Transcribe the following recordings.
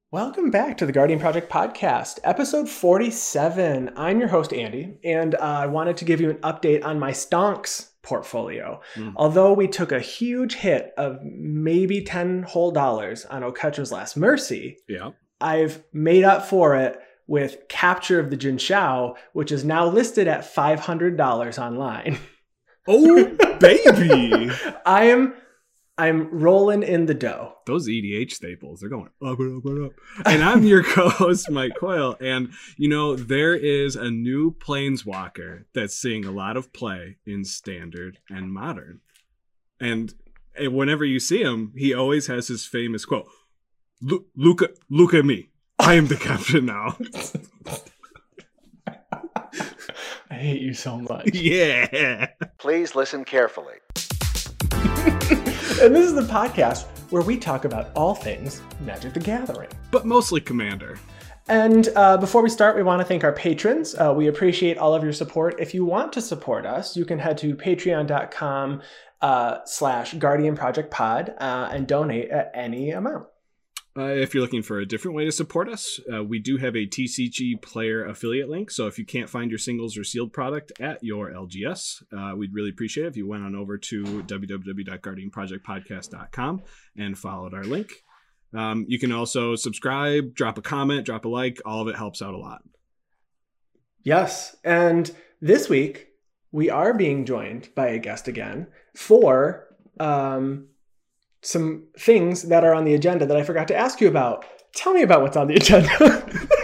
Welcome back to the Guardian Project Podcast, episode 47. I'm your host, Andy, and I wanted to give you an update on my Stonks portfolio. Although we took a huge hit of maybe $10 whole on Oketra's Last Mercy, I've made up for it with Capture of the Jin Shao, which is now listed at $500 online. Oh, baby! I'm rolling in the dough. Those EDH staples, they're going up and up and up. And I'm your co-host, Mike Coyle. And, there is a new Planeswalker that's seeing a lot of play in Standard and Modern. And whenever you see him, he always has his famous quote, look at me. I am the captain now. I hate you so much. Yeah. Please listen carefully. And this is the podcast where we talk about all things Magic the Gathering. But mostly Commander. And before we start, we want to thank our patrons. We appreciate all of your support. If you want to support us, you can head to patreon.com/Guardian Project Pod and donate at any amount. If you're looking for a different way to support us, we do have a TCG player affiliate link. So if you can't find your singles or sealed product at your LGS, we'd really appreciate it if you went on over to www.guardianprojectpodcast.com and followed our link. You can also subscribe, drop a comment, drop a like. All of it helps out a lot. Yes. And this week, we are being joined by a guest again for some things that are on the agenda that I forgot to ask you about. Tell me about what's on the agenda.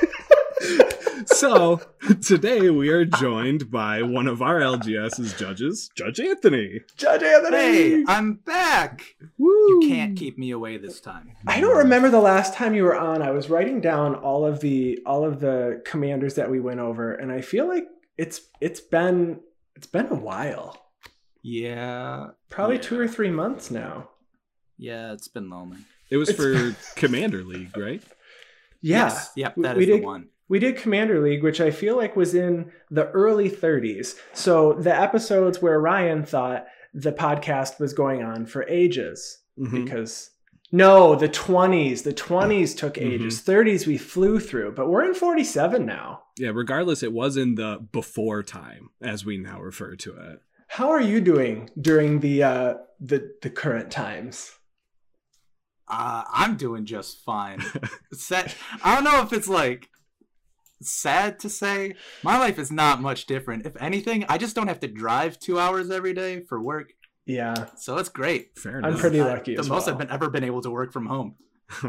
So today we are joined by one of our LGS's judges, Judge Anthony. Judge Anthony! Hey, I'm back. Woo. You can't keep me away this time. I don't remember the last time you were on. I was writing down all of the commanders that we went over, and I feel like it's been a while. Yeah. Probably 2 or 3 months now. Yeah, it's been lonely. It was for Commander League, right? Yeah. Yes. Yep, that is the one. We did Commander League, which I feel like was in the early 30s. So the episodes where Ryan thought the podcast was going on for ages. Because, no, the 20s. The 20s took ages. 30s we flew through. But we're in 47 now. Yeah, regardless, it was in the before time, as we now refer to it. How are you doing during the current times? I'm doing just fine. I don't know if it's like sad to say. My life is not much different. If anything, I just don't have to drive 2 hours every day for work. Yeah. So that's great. Fair enough. I'm pretty lucky The as most well. I've ever been able to work from home.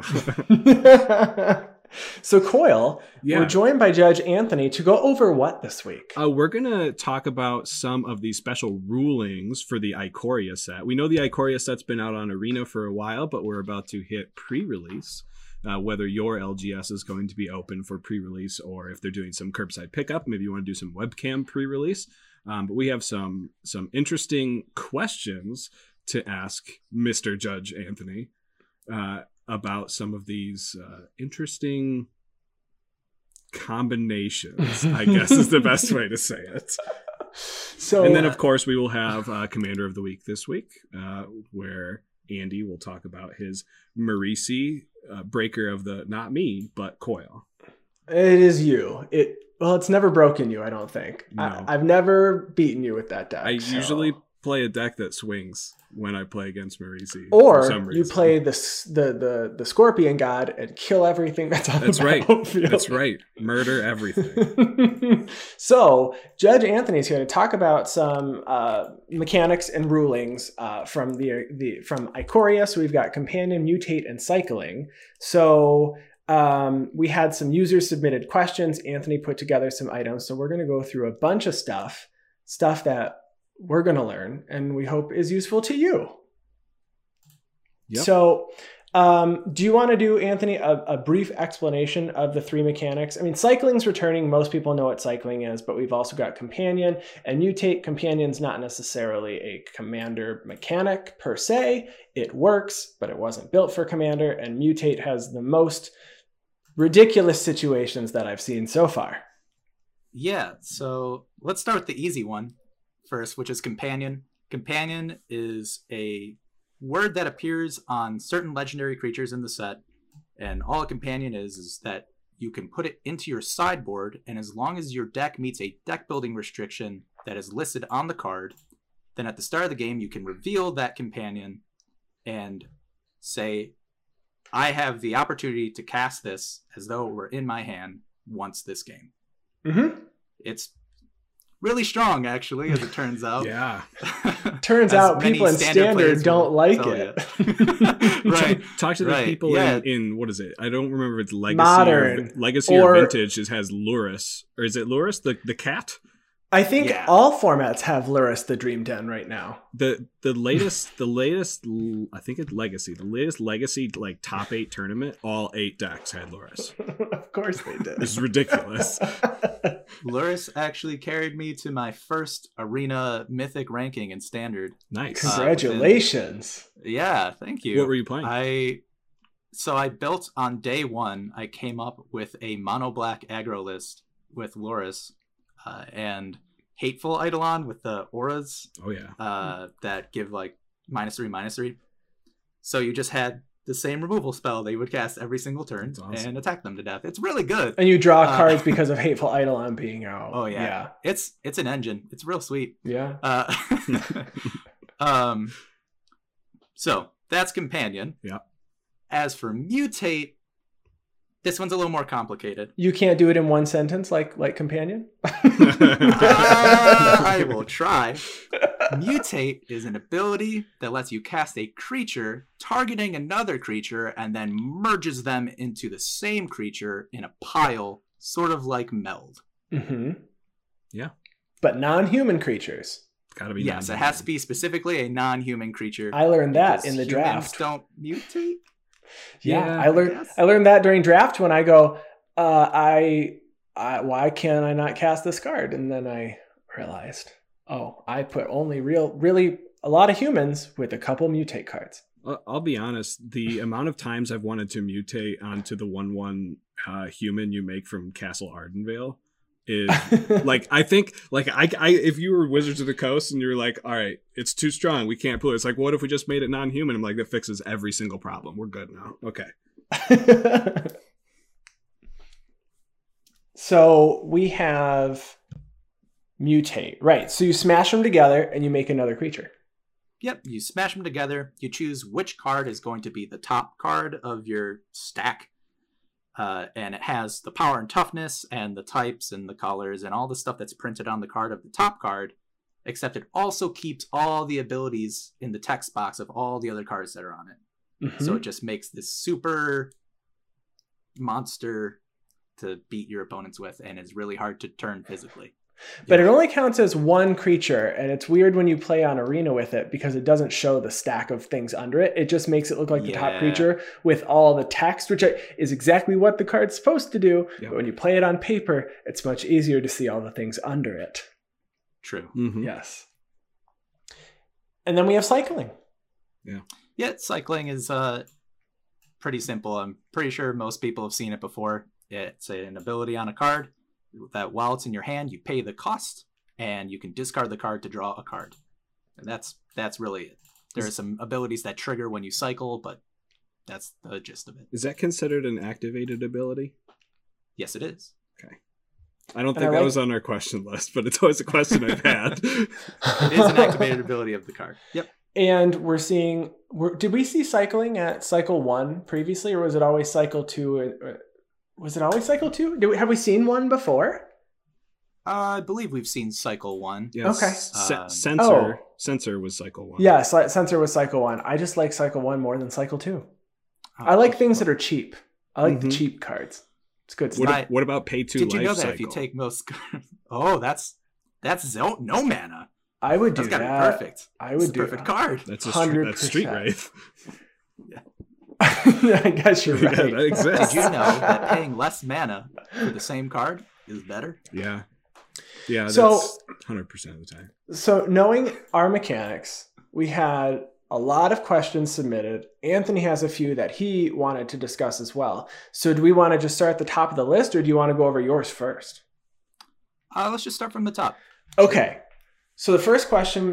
So Coyle, we're joined by Judge Anthony to go over what this week? We're going to talk about some of the special rulings for the Ikoria set. We know the Ikoria set's been out on Arena for a while, but we're about to hit pre-release. Whether your LGS is going to be open for pre-release or if they're doing some curbside pickup, maybe you want to do some webcam pre-release. But we have some interesting questions to ask Mr. Judge Anthony about some of these interesting combinations, I guess is the best way to say it. So, and then, of course, we will have Commander of the Week this week, where Andy will talk about his Marisi, breaker of the, not me, but Coyle. It is you. It's never broken you, I don't think. No. I've never beaten you with that deck. I usually play a deck that swings when I play against Marisi. Or you play the Scorpion God and kill everything that's on the battlefield. That's right. Murder everything. So Judge Anthony's here to talk about some mechanics and rulings from from Ikoria. So we've got Companion, Mutate, and Cycling. So we had some user submitted questions. Anthony put together some items. So we're going to go through a bunch of stuff that we're going to learn and we hope is useful to you. Yep. So do you want to do, Anthony, a brief explanation of the three mechanics? I mean, Cycling's returning. Most people know what Cycling is, but we've also got Companion and Mutate. Companion's not necessarily a Commander mechanic per se. It works, but it wasn't built for Commander. And Mutate has the most ridiculous situations that I've seen so far. Yeah, so let's start with the easy one first, which is Companion. Companion is a word that appears on certain legendary creatures in the set. And all a companion is that you can put it into your sideboard, and as long as your deck meets a deck building restriction that is listed on the card, then at the start of the game you can reveal that companion and say, I have the opportunity to cast this as though it were in my hand once this game. Mm-hmm. It's really strong, actually, as it turns out. Yeah. Turns out people in Standard don't like it. Right. Talk to the people in what is it? I don't remember if it's Legacy Modern. or Vintage. It has Lurrus. Or is it Lurrus, the cat? I think all formats have Lurrus the Dream Den right now. The latest I think it's Legacy. The latest Legacy like top 8 tournament, all 8 decks had Lurrus. Of course they did. It's ridiculous. Lurrus actually carried me to my first Arena Mythic ranking in Standard. Nice. Congratulations. Yeah, thank you. What were you playing? So I built on day 1, I came up with a mono black aggro list with Lurrus. And Hateful Eidolon with the auras. Oh yeah. That give like -3/-3. So you just had the same removal spell that you would cast every single turn and attack them to death. It's really good. And you draw cards because of Hateful Eidolon being out. Oh yeah. It's an engine. It's real sweet. Yeah. So that's Companion. Yeah. As for Mutate, this one's a little more complicated. You can't do it in one sentence like Companion? I will try. Mutate is an ability that lets you cast a creature targeting another creature and then merges them into the same creature in a pile, sort of like Meld. Mm-hmm. Yeah. But non-human creatures. It's gotta be Yes, it has to be specifically a non-human creature. I learned that in the draft. Humans don't mutate? Yeah, I learned that during draft when I go, why can I not cast this card? And then I realized, I put only really a lot of humans with a couple mutate cards. I'll be honest, the amount of times I've wanted to mutate onto the 1/1 human you make from Castle Ardenvale is like, I think like I if you were Wizards of the Coast and you're like, all right, it's too strong, we can't pull it. It's like, what if we just made it non-human? I'm like, that fixes every single problem. We're good now. Okay. So we have Mutate, right? So you smash them together and you make another creature. Yep, you smash them together. You choose which card is going to be the top card of your stack. And it has the power and toughness and the types and the colors and all the stuff that's printed on the card of the top card, except it also keeps all the abilities in the text box of all the other cards that are on it. Mm-hmm. So it just makes this super monster to beat your opponents with, and is really hard to turn physically. But it only counts as one creature, and it's weird when you play on Arena with it because it doesn't show the stack of things under it. It just makes it look like the top creature with all the text, which is exactly what the card's supposed to do. Yep. But when you play it on paper, it's much easier to see all the things under it. True. Mm-hmm. Yes. And then we have cycling. Yeah, cycling is pretty simple. I'm pretty sure most people have seen it before. It's an ability on a card that while it's in your hand, you pay the cost, and you can discard the card to draw a card. And that's really it. There are some abilities that trigger when you cycle, but that's the gist of it. Is that considered an activated ability? Yes, it is. Okay. I don't think that was on our question list, but it's always a question I've had. It is an activated ability of the card. Yep. And we're seeing... Did we see cycling at Cycle 1 previously, or was it always Cycle 2? Was it always Cycle 2? Have we seen one before? I believe we've seen Cycle 1. Yes. Okay. Censor was Cycle 1. Yeah, Censor was Cycle 1. I just like Cycle 1 more than Cycle 2. I like things that are cheap. I like the cheap cards. It's good stuff. What about Pay 2 Did you life know that cycle? if you take most... Oh, that's no mana. I would do that. That's perfect. I would do perfect card. That's 100%. Street Wraith. Yeah. I guess you're right. Yeah, that exists. Did you know that paying less mana for the same card is better? Yeah. Yeah, so, that's 100% of the time. So knowing our mechanics, we had a lot of questions submitted. Anthony has a few that he wanted to discuss as well. So do we want to just start at the top of the list, or do you want to go over yours first? Let's just start from the top. Okay. So the first question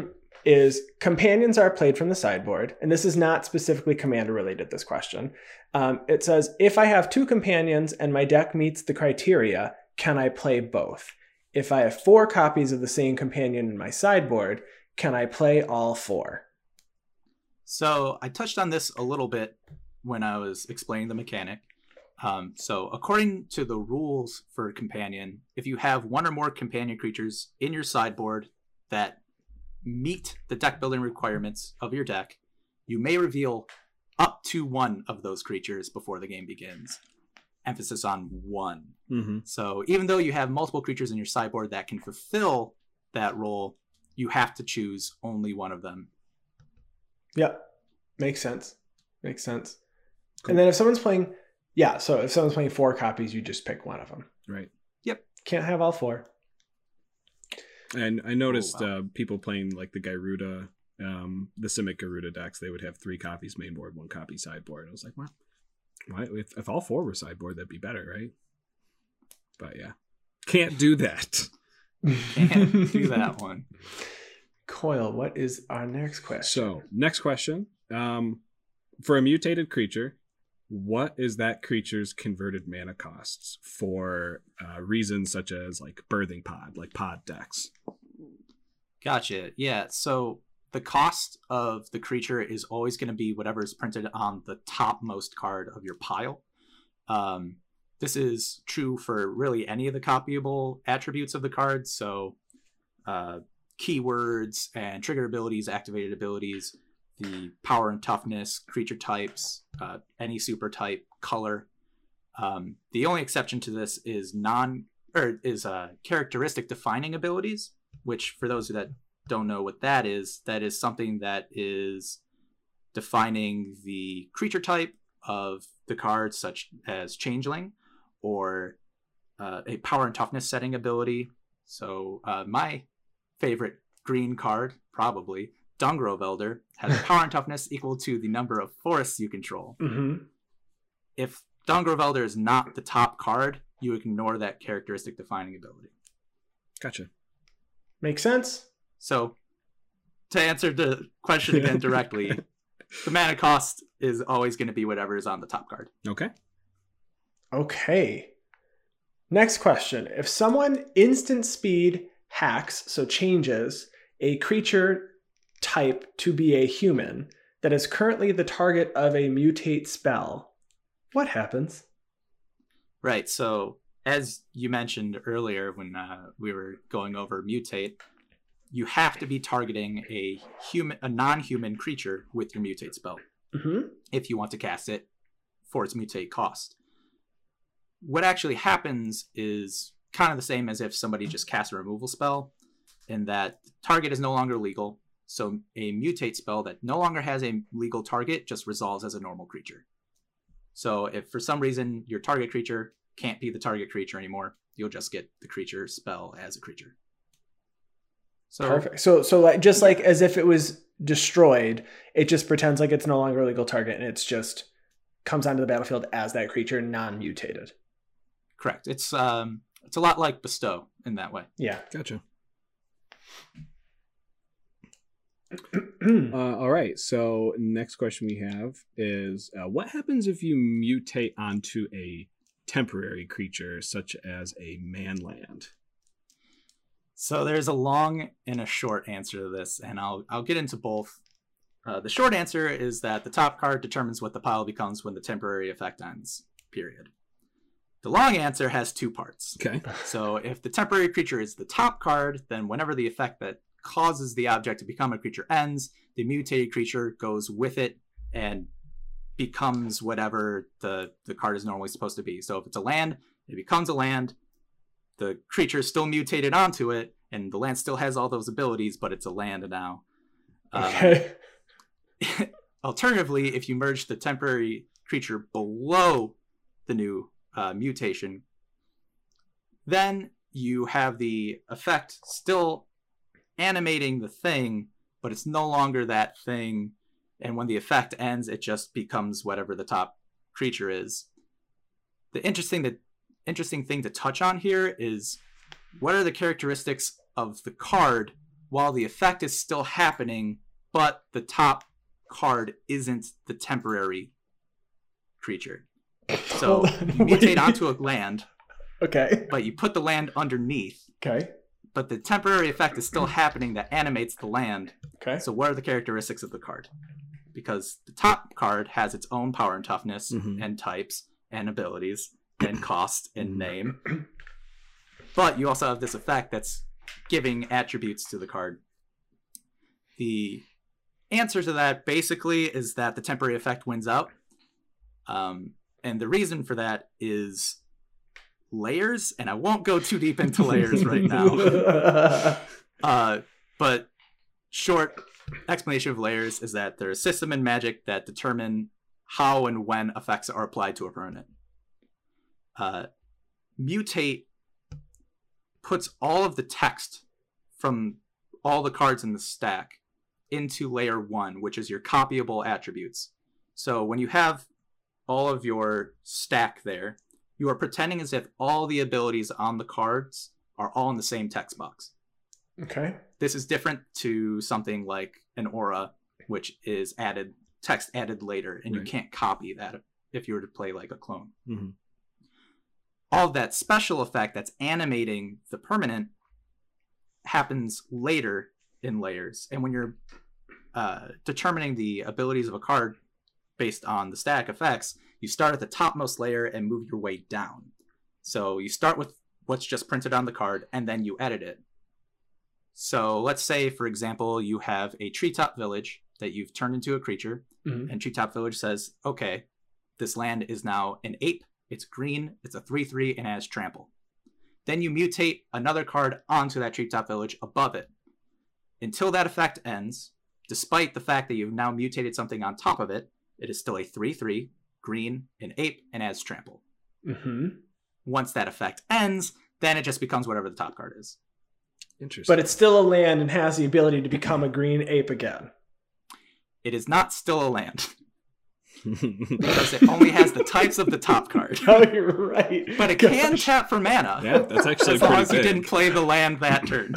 is companions are played from the sideboard. And this is not specifically commander related, this question. It says, if I have 2 companions and my deck meets the criteria, can I play both? If I have 4 copies of the same companion in my sideboard, can I play all 4? So I touched on this a little bit when I was explaining the mechanic. So according to the rules for companion, if you have 1 or more companion creatures in your sideboard that meet the deck building requirements of your deck, you may reveal up to 1 of those creatures before the game begins. Emphasis on 1. Mm-hmm. So even though you have multiple creatures in your sideboard that can fulfill that role, you have to choose only 1 of them. Yep. Makes sense. Makes sense. Cool. And then if someone's playing, so if someone's playing 4 copies, you just pick 1 of them. Right. Yep. Can't have all 4. And I noticed people playing like the Gyruda, the Simic Gyruda decks, they would have 3 copies main board, 1 copy sideboard. I was like, well, why? If all 4 were sideboard, that'd be better, right? But yeah, can't do that. Can't do that one. Coil, what is our next question? So, next question. For a mutated creature, what is that creature's converted mana costs for reasons such as like birthing pod, like pod decks? Gotcha. Yeah. So the cost of the creature is always going to be whatever is printed on the topmost card of your pile. This is true for really any of the copyable attributes of the card. So keywords and trigger abilities, activated abilities, the power and toughness, creature types, any super type, color. The only exception to this is characteristic defining abilities, which for those that don't know what that is something that is defining the creature type of the card, such as Changeling, or a power and toughness setting ability. So my favorite green card, probably, Dungrove Elder, has a power and toughness equal to the number of forests you control. Mm-hmm. If Dungrove Elder is not the top card, you ignore that characteristic defining ability. Gotcha. Makes sense. So, to answer the question again directly, the mana cost is always going to be whatever is on the top card. Okay. Next question. If someone instant speed hacks, so changes, a creature type to be a human that is currently the target of a mutate spell, what happens? Right. So, as you mentioned earlier when we were going over mutate, you have to be targeting a non-human creature with your mutate spell if you want to cast it for its mutate cost. What actually happens is kind of the same as if somebody just casts a removal spell, in that target is no longer legal. So a mutate spell that no longer has a legal target just resolves as a normal creature. So if for some reason your target creature can't be the target creature anymore, you'll just get the creature spell as a creature. So, perfect. So like just like as if it was destroyed, it just pretends like it's no longer a legal target, and it's just comes onto the battlefield as that creature, non-mutated. Correct. It's a lot like Bestow in that way. Yeah. Gotcha. All right. So next question we have is, what happens if you mutate onto a temporary creature such as a manland? So there's a long and a short answer to this, and I'll get into both. The short answer is that the top card determines what the pile becomes when the temporary effect ends, period. The long answer has 2 parts. Okay. So if the temporary creature is the top card, then whenever the effect that causes the object to become a creature ends, the mutated creature goes with it and becomes whatever the card is normally supposed to be. So if it's a land, it becomes a land. The creature is still mutated onto it, and the land still has all those abilities, but it's a land now. Okay. Alternatively, if you merge the temporary creature below the new mutation, then you have the effect still animating the thing, but it's no longer that thing. And when the effect ends, it just becomes whatever the top creature is. The interesting thing to touch on here is, what are the characteristics of the card while the effect is still happening, but the top card isn't the temporary creature. So you mutate onto a land. Okay. But you put the land underneath. Okay. But the temporary effect is still happening that animates the land. Okay. So what are the characteristics of the card? Because the top card has its own power and toughness and types and abilities and cost and name. But you also have this effect that's giving attributes to the card. The answer to that basically is that the temporary effect wins out. And the reason for that is layers, and I won't go too deep into layers right now. But short explanation of layers is that there's a system in Magic that determine how and when effects are applied to a permanent. Mutate puts all of the text from all the cards in the stack into layer 1, which is your copyable attributes. So when you have all of your stack there, you are pretending as if all the abilities on the cards are all in the same text box. Okay. This is different to something like an aura, which is text added later, and you can't copy that if you were to play like a clone. All that special effect that's animating the permanent happens later in layers. And when you're determining the abilities of a card based on the static effects, you start at the topmost layer and move your way down. So you start with what's just printed on the card, and then you edit it. So let's say, for example, you have a Treetop Village that you've turned into a creature, and Treetop Village says, okay, this land is now an ape, it's green, it's a 3/3, and has trample. Then you mutate another card onto that Treetop Village above it. Until that effect ends, despite the fact that you've now mutated something on top of it, it is still a 3/3, green, an ape, and has trample. Once that effect ends, then it just becomes whatever the top card is. Interesting. But it's still a land and has the ability to become a green ape again. It is not still a land. Because it only has the types of the top card. Oh, you're right. But it can tap for mana. Yeah, that's actually as long pretty as you big. didn't play the land that turn.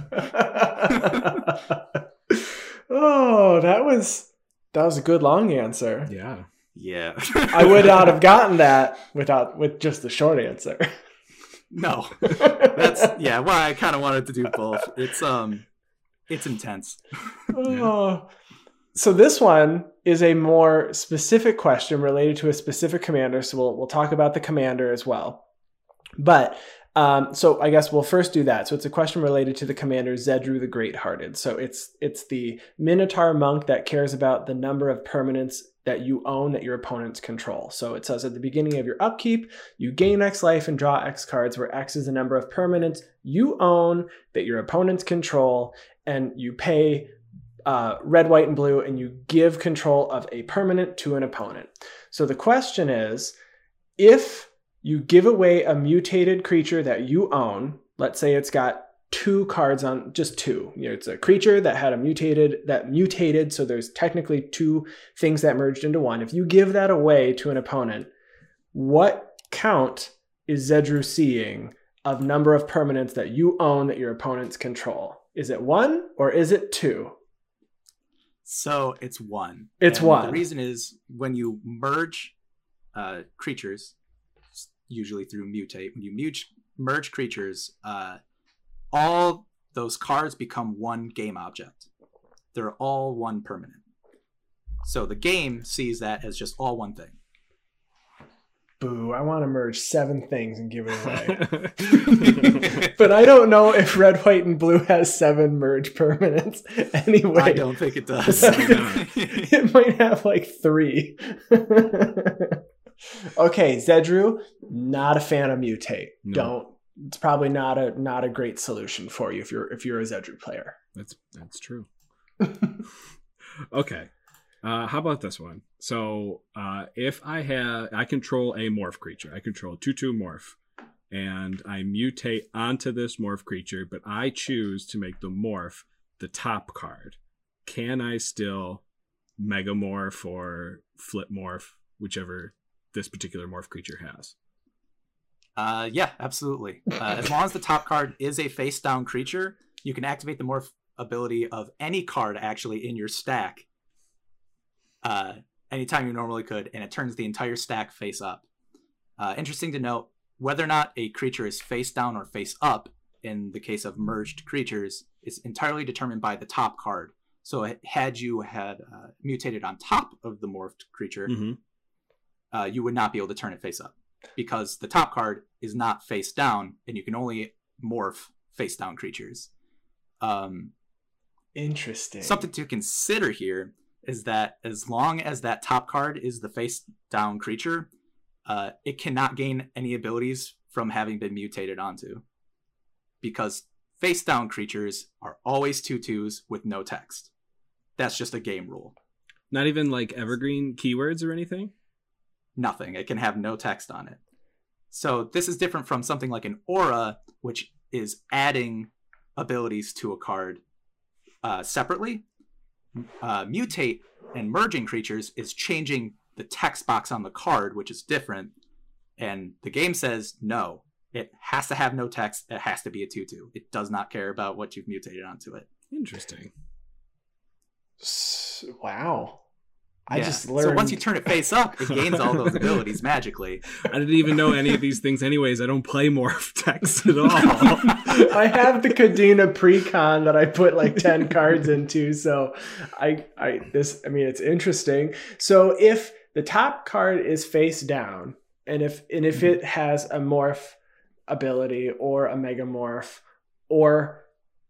Oh, that was a good long answer. Yeah. Yeah. I would not have gotten that with just the short answer. No. That's why I kind of wanted to do both. It's intense. Oh. So this one is a more specific question related to a specific commander. So we'll talk about the commander as well. But so I guess we'll first do that. So it's a question related to the commander Zedruu the Great-Hearted. So it's the Minotaur monk that cares about the number of permanents that you own that your opponents control. So it says at the beginning of your upkeep, you gain X life and draw X cards, where X is the number of permanents you own that your opponents control, and you pay red, white, and blue, and you give control of a permanent to an opponent. So the question is, if you give away a mutated creature that you own, let's say it's got 2 cards on, just 2. You know, it's a creature that mutated, so there's technically 2 things that merged into one. If you give that away to an opponent, what count is Zedruu seeing of number of permanents that you own that your opponents control? Is it 1 or is it 2? So it's 1. It's 1. The reason is when you merge creatures, usually through mutate, when you merge creatures, all those cards become one game object. They're all one permanent. So the game sees that as just all one thing. Boo, I want to merge 7 things and give it away. But I don't know if red, white, and blue has 7 merge permanents anyway. I don't think it does. It might have like 3. Okay, Zedruu, not a fan of mutate. No. It's probably not a great solution for you if you're a Zedruu player. That's true. Okay. How about this one? So if I control a morph creature, I control a 2/2 morph, and I mutate onto this morph creature, but I choose to make the morph the top card. Can I still megamorph or flip morph, whichever this particular morph creature has? Yeah, absolutely. As long as the top card is a face down creature, you can activate the morph ability of any card actually in your stack anytime you normally could, and it turns the entire stack face up. Interesting to note, whether or not a creature is face down or face up in the case of merged creatures is entirely determined by the top card. So had you mutated on top of the morphed creature, you would not be able to turn it face up, because the top card is not face down, and you can only morph face down creatures. Interesting. Something to consider here is that as long as that top card is the face down creature, it cannot gain any abilities from having been mutated onto, because face down creatures are always 2/2s with no text. That's just a game rule. Not even like evergreen keywords or anything? Nothing. It can have no text on it. So this is different from something like an aura, which is adding abilities to a card separately. Mutate and merging creatures is changing the text box on the card, which is different. And the game says, no, it has to have no text. It has to be a 2/2. It does not care about what you've mutated onto it. Interesting. Wow. I Yeah. just learned. So once you turn it face up, it gains all those abilities magically. I didn't even know any of these things anyways. I don't play morph text at all. I have the Kadena Precon that I put like 10 cards into, so it's interesting. So if the top card is face down, and if it has a morph ability or a megamorph, or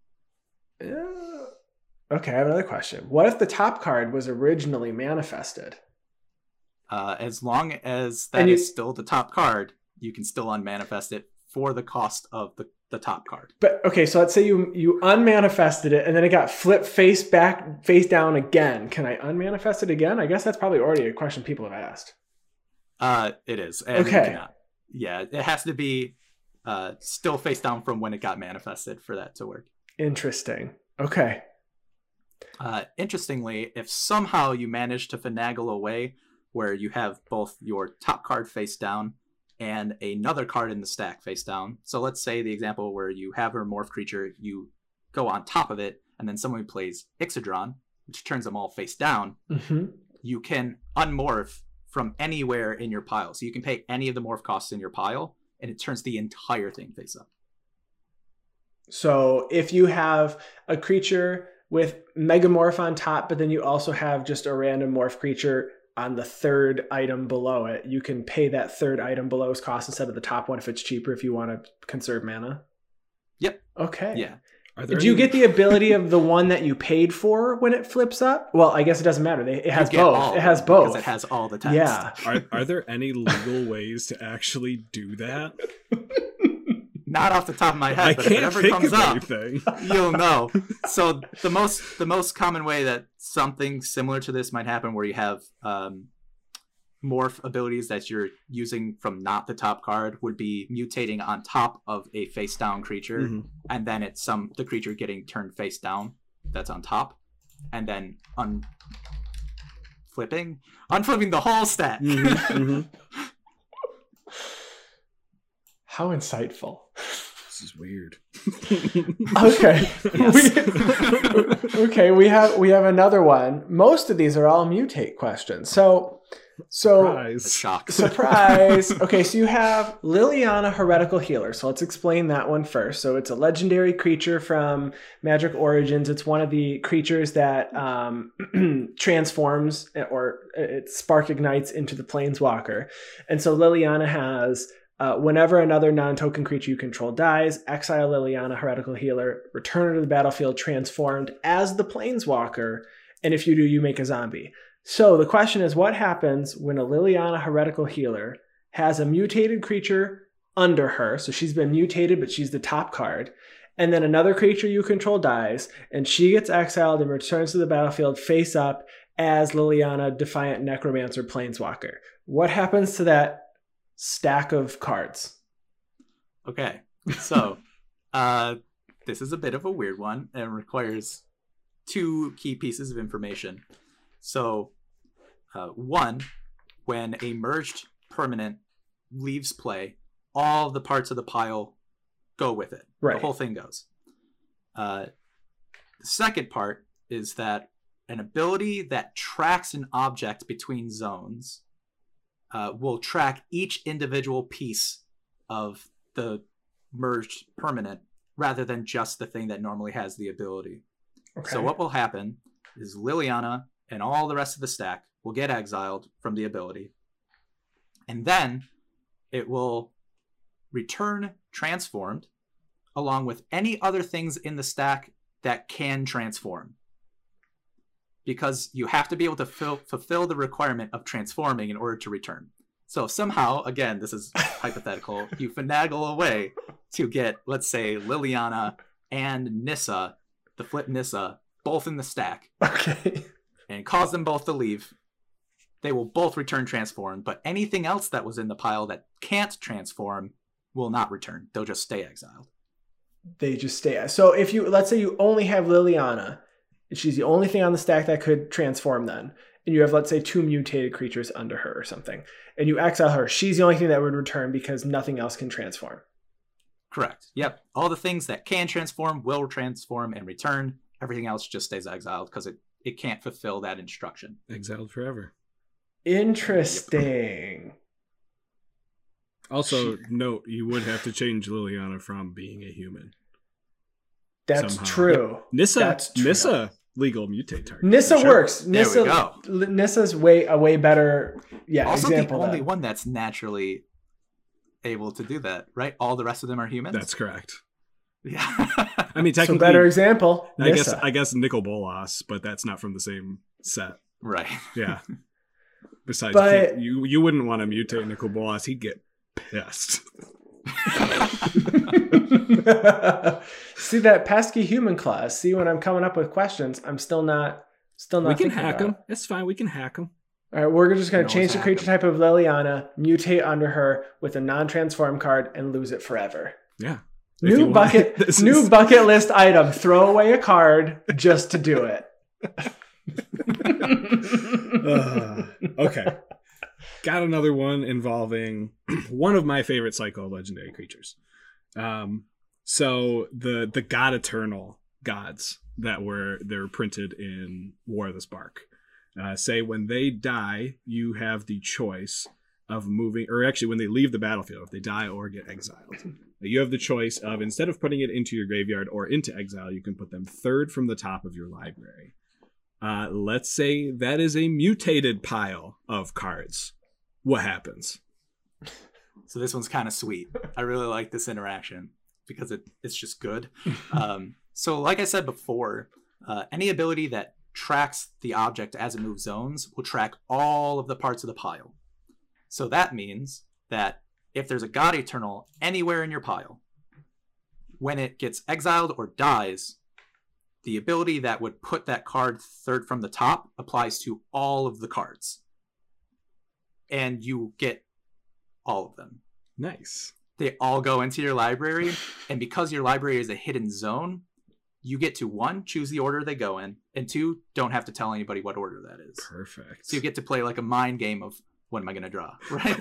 okay, I have another question. What if the top card was originally manifested? As long as that is still the top card, you can still unmanifest it for the cost of the top card. But okay, so let's say you unmanifested it and then it got flipped face down again. Can I unmanifest it again? I guess that's probably already a question people have asked. It is. And okay. You cannot. Yeah, it has to be still face down from when it got manifested for that to work. Interesting. Okay. Interestingly, if somehow you manage to finagle a way where you have both your top card face down and another card in the stack face down. So let's say the example where you have a morph creature, you go on top of it, and then someone plays Ixodron, which turns them all face down. You can unmorph from anywhere in your pile. So you can pay any of the morph costs in your pile, and it turns the entire thing face up. So if you have a creature with megamorph on top, but then you also have just a random morph creature on the third item below it, you can pay that third item below's cost instead of the top one if it's cheaper, if you want to conserve mana. Yep. Okay. Yeah. Did you get the ability of the one that you paid for when it flips up? Well, I guess it doesn't matter. It has both. It has both. Because it has all the text. Yeah. Are there any legal ways to actually do that? Not off the top of my head, I but if it ever comes up, you'll know. So the most common way that something similar to this might happen, where you have morph abilities that you're using from not the top card, would be mutating on top of a face down creature, and then it's the creature getting turned face down that's on top, and then unflipping the whole stack. How insightful. This is weird. Okay. Yes. We have another one. Most of these are all mutate questions. So Surprise. Shock. Surprise. Okay, so you have Liliana, Heretical Healer. So let's explain that one first. So it's a legendary creature from Magic Origins. It's one of the creatures that transforms, or it spark ignites into the Planeswalker. And so Liliana has whenever another non-token creature you control dies, exile Liliana, Heretical Healer, return her to the battlefield transformed as the Planeswalker, and if you do, you make a zombie. So the question is, what happens when a Liliana, Heretical Healer has a mutated creature under her, so she's been mutated, but she's the top card, and then another creature you control dies, and she gets exiled and returns to the battlefield face up as Liliana, Defiant Necromancer, Planeswalker? What happens to that stack of cards? Okay, so this is a bit of a weird one and requires two key pieces of information. So one, when a merged permanent leaves play, all the parts of the pile go with it. Right. The whole thing goes. The second part is that an ability that tracks an object between zones will track each individual piece of the merged permanent rather than just the thing that normally has the ability. Okay. So what will happen is Liliana and all the rest of the stack will get exiled from the ability, and then it will return transformed along with any other things in the stack that can transform. Because you have to be able to fulfill the requirement of transforming in order to return. So if somehow, again, this is hypothetical, you finagle a way to get, let's say, Liliana and Nissa, the flip Nissa, both in the stack. Okay. And cause them both to leave. They will both return transformed, but anything else that was in the pile that can't transform will not return. They'll just stay exiled. They just stay. So if you, let's say you only have Liliana, she's the only thing on the stack that could transform then, and you have, let's say, 2 mutated creatures under her or something, and you exile her, she's the only thing that would return because nothing else can transform. Correct. Yep. All the things that can transform will transform and return. Everything else just stays exiled because it can't fulfill that instruction. Exiled forever. Interesting. Yep. Also, note, you would have to change Liliana from being a human. That's somehow. true. Nissa, legal mutate target. Nissa sure. works. There we go. Nissa's a way better. Yeah, also example. The only one that's naturally able to do that, right? All the rest of them are humans. That's correct. Yeah. I mean, technically, so better example. Nissa. I guess Nicol Bolas, but that's not from the same set. Right. Yeah. Besides, but you wouldn't want to mutate Nicol Bolas. He'd get pissed. See that pesky human clause. See, when I'm coming up with questions, I'm still not. We can hack them. It's fine. We can hack them. All right, we're just going to change the creature type of Liliana, mutate under her with a non-transform card, and lose it forever. Yeah. New bucket list item. Throw away a card just to do it. Okay. Got another one involving one of my favorite Psycho legendary creatures. So the God Eternal gods that they're printed in War of the Spark say when they die, you have the choice of moving, or actually when they leave the battlefield, if they die or get exiled, you have the choice of, instead of putting it into your graveyard or into exile, you can put them third from the top of your library. Let's say that is a mutated pile of cards. What happens? So this one's kind of sweet. I really like this interaction because it's just good. So like I said before, any ability that tracks the object as it moves zones will track all of the parts of the pile. So that means that if there's a God Eternal anywhere in your pile, when it gets exiled or dies, the ability that would put that card third from the top applies to all of the cards. And you get all of them. Nice. They all go into your library, and because your library is a hidden zone, you get to 1, choose the order they go in, and 2, don't have to tell anybody what order that is. Perfect. So you get to play like a mind game of, what am I going to draw? Right?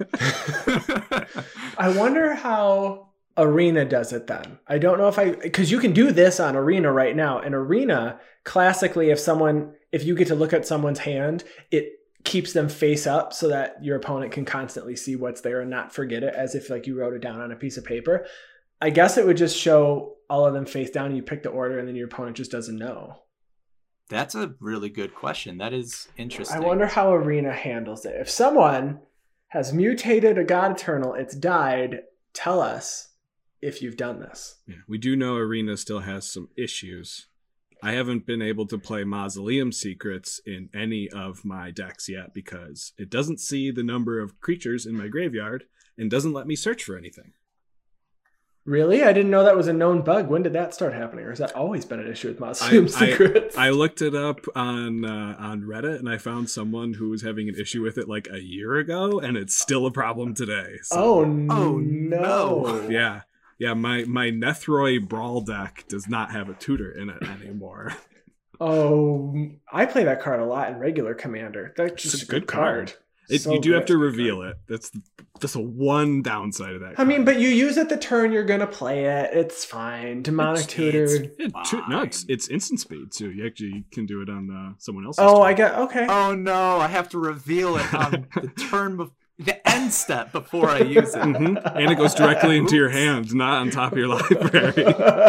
I wonder how Arena does it then. I don't know because you can do this on Arena right now. And Arena, classically, if you get to look at someone's hand, it keeps them face up so that your opponent can constantly see what's there and not forget it, as if like you wrote it down on a piece of paper. I guess it would just show all of them face down and you pick the order and then your opponent just doesn't know. That's a really good question. That is interesting. I wonder how Arena handles it. If someone has mutated a God Eternal, it's died, tell us if you've done this. Yeah, we do know Arena still has some issues. I haven't been able to play Mausoleum Secrets in any of my decks yet because it doesn't see the number of creatures in my graveyard and doesn't let me search for anything. Really? I didn't know that was a known bug. When did that start happening? Or has that always been an issue with Mausoleum Secrets? I looked it up on Reddit, and I found someone who was having an issue with it like a year ago, and it's still a problem today. So. Oh, no. Yeah. Yeah, my Nethroi Brawl deck does not have a tutor in it anymore. Oh, I play that card a lot in regular Commander. That's just a good card. So you do have good. to reveal it. That's a one downside of that. I mean, card. but you use it the turn you're gonna play it. It's fine. Demonic Tutor. It's instant speed too. You actually can do it on someone else's. Oh, turn. I got okay. Oh no, I have to reveal it on the turn the end step before I use it. Mm-hmm. And it goes directly into your hand, not on top of your library.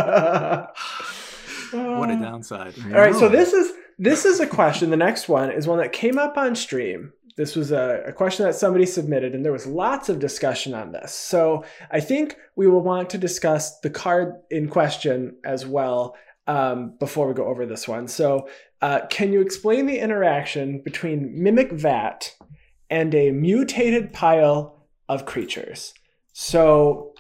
What a downside. All right, so this is a question. The next one is one that came up on stream. This was a question that somebody submitted, and there was lots of discussion on this. So I think we will want to discuss the card in question as well before we go over this one. So can you explain the interaction between Mimic Vat and a mutated pile of creatures? So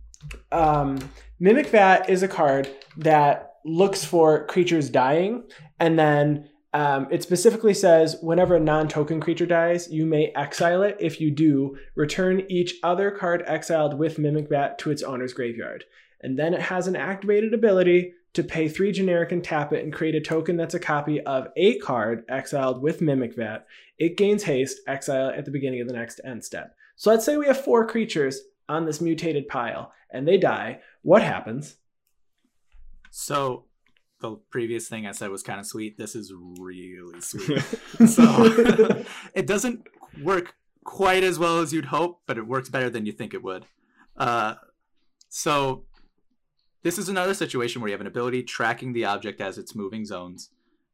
Mimic Vat is a card that looks for creatures dying, and then it specifically says whenever a non-token creature dies, you may exile it. If you do, return each other card exiled with Mimic Vat to its owner's graveyard. And then it has an activated ability to pay 3 generic and tap it and create a token that's a copy of a card exiled with Mimic Vat. It gains haste, exile it at the beginning of the next end step. So let's say we have 4 creatures on this mutated pile and they die. What happens? So the previous thing I said was kind of sweet. This is really sweet. So it doesn't work quite as well as you'd hope, but it works better than you think it would. So this is another situation where you have an ability tracking the object as it's moving zones.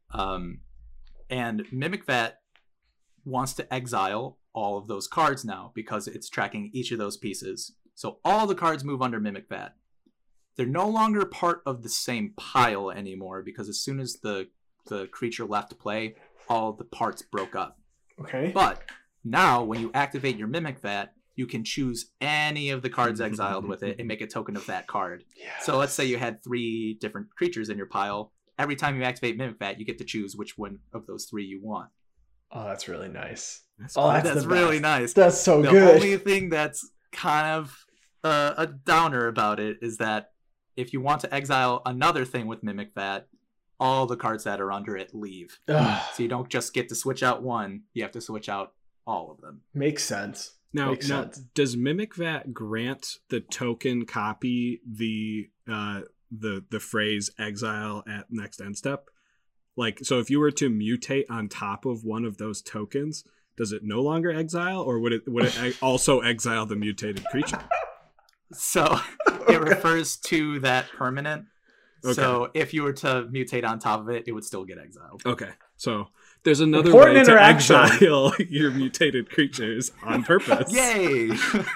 And Mimic Vat wants to exile all of those cards now because it's tracking each of those pieces. So all the cards move under Mimic Vat. They're no longer part of the same pile anymore because as soon as the creature left to play, all the parts broke up. Okay. But now when you activate your Mimic Vat, you can choose any of the cards exiled with it and make a token of that card. Yes. So let's say you had 3 different creatures in your pile. Every time you activate Mimic Vat, you get to choose which one of those 3 you want. Oh, that's really nice. That's That's really nice. That's so The good. only thing that's kind of a downer about it is that if you want to exile another thing with Mimic Vat, all the cards that are under it leave. Ugh, So you don't just get to switch out one, you have to switch out all of them. makes sense. Now, Makes sense. does Mimic Vat grant the token copy the phrase exile at next end step? Like, so if you were to mutate on top of one of those tokens, does it no longer exile, or would it also exile the mutated creature? So it refers to that permanent. Okay. So if you were to mutate on top of it, it would still get exiled. Okay, so there's another Important way to interaction. exile your mutated creatures on purpose. Yay!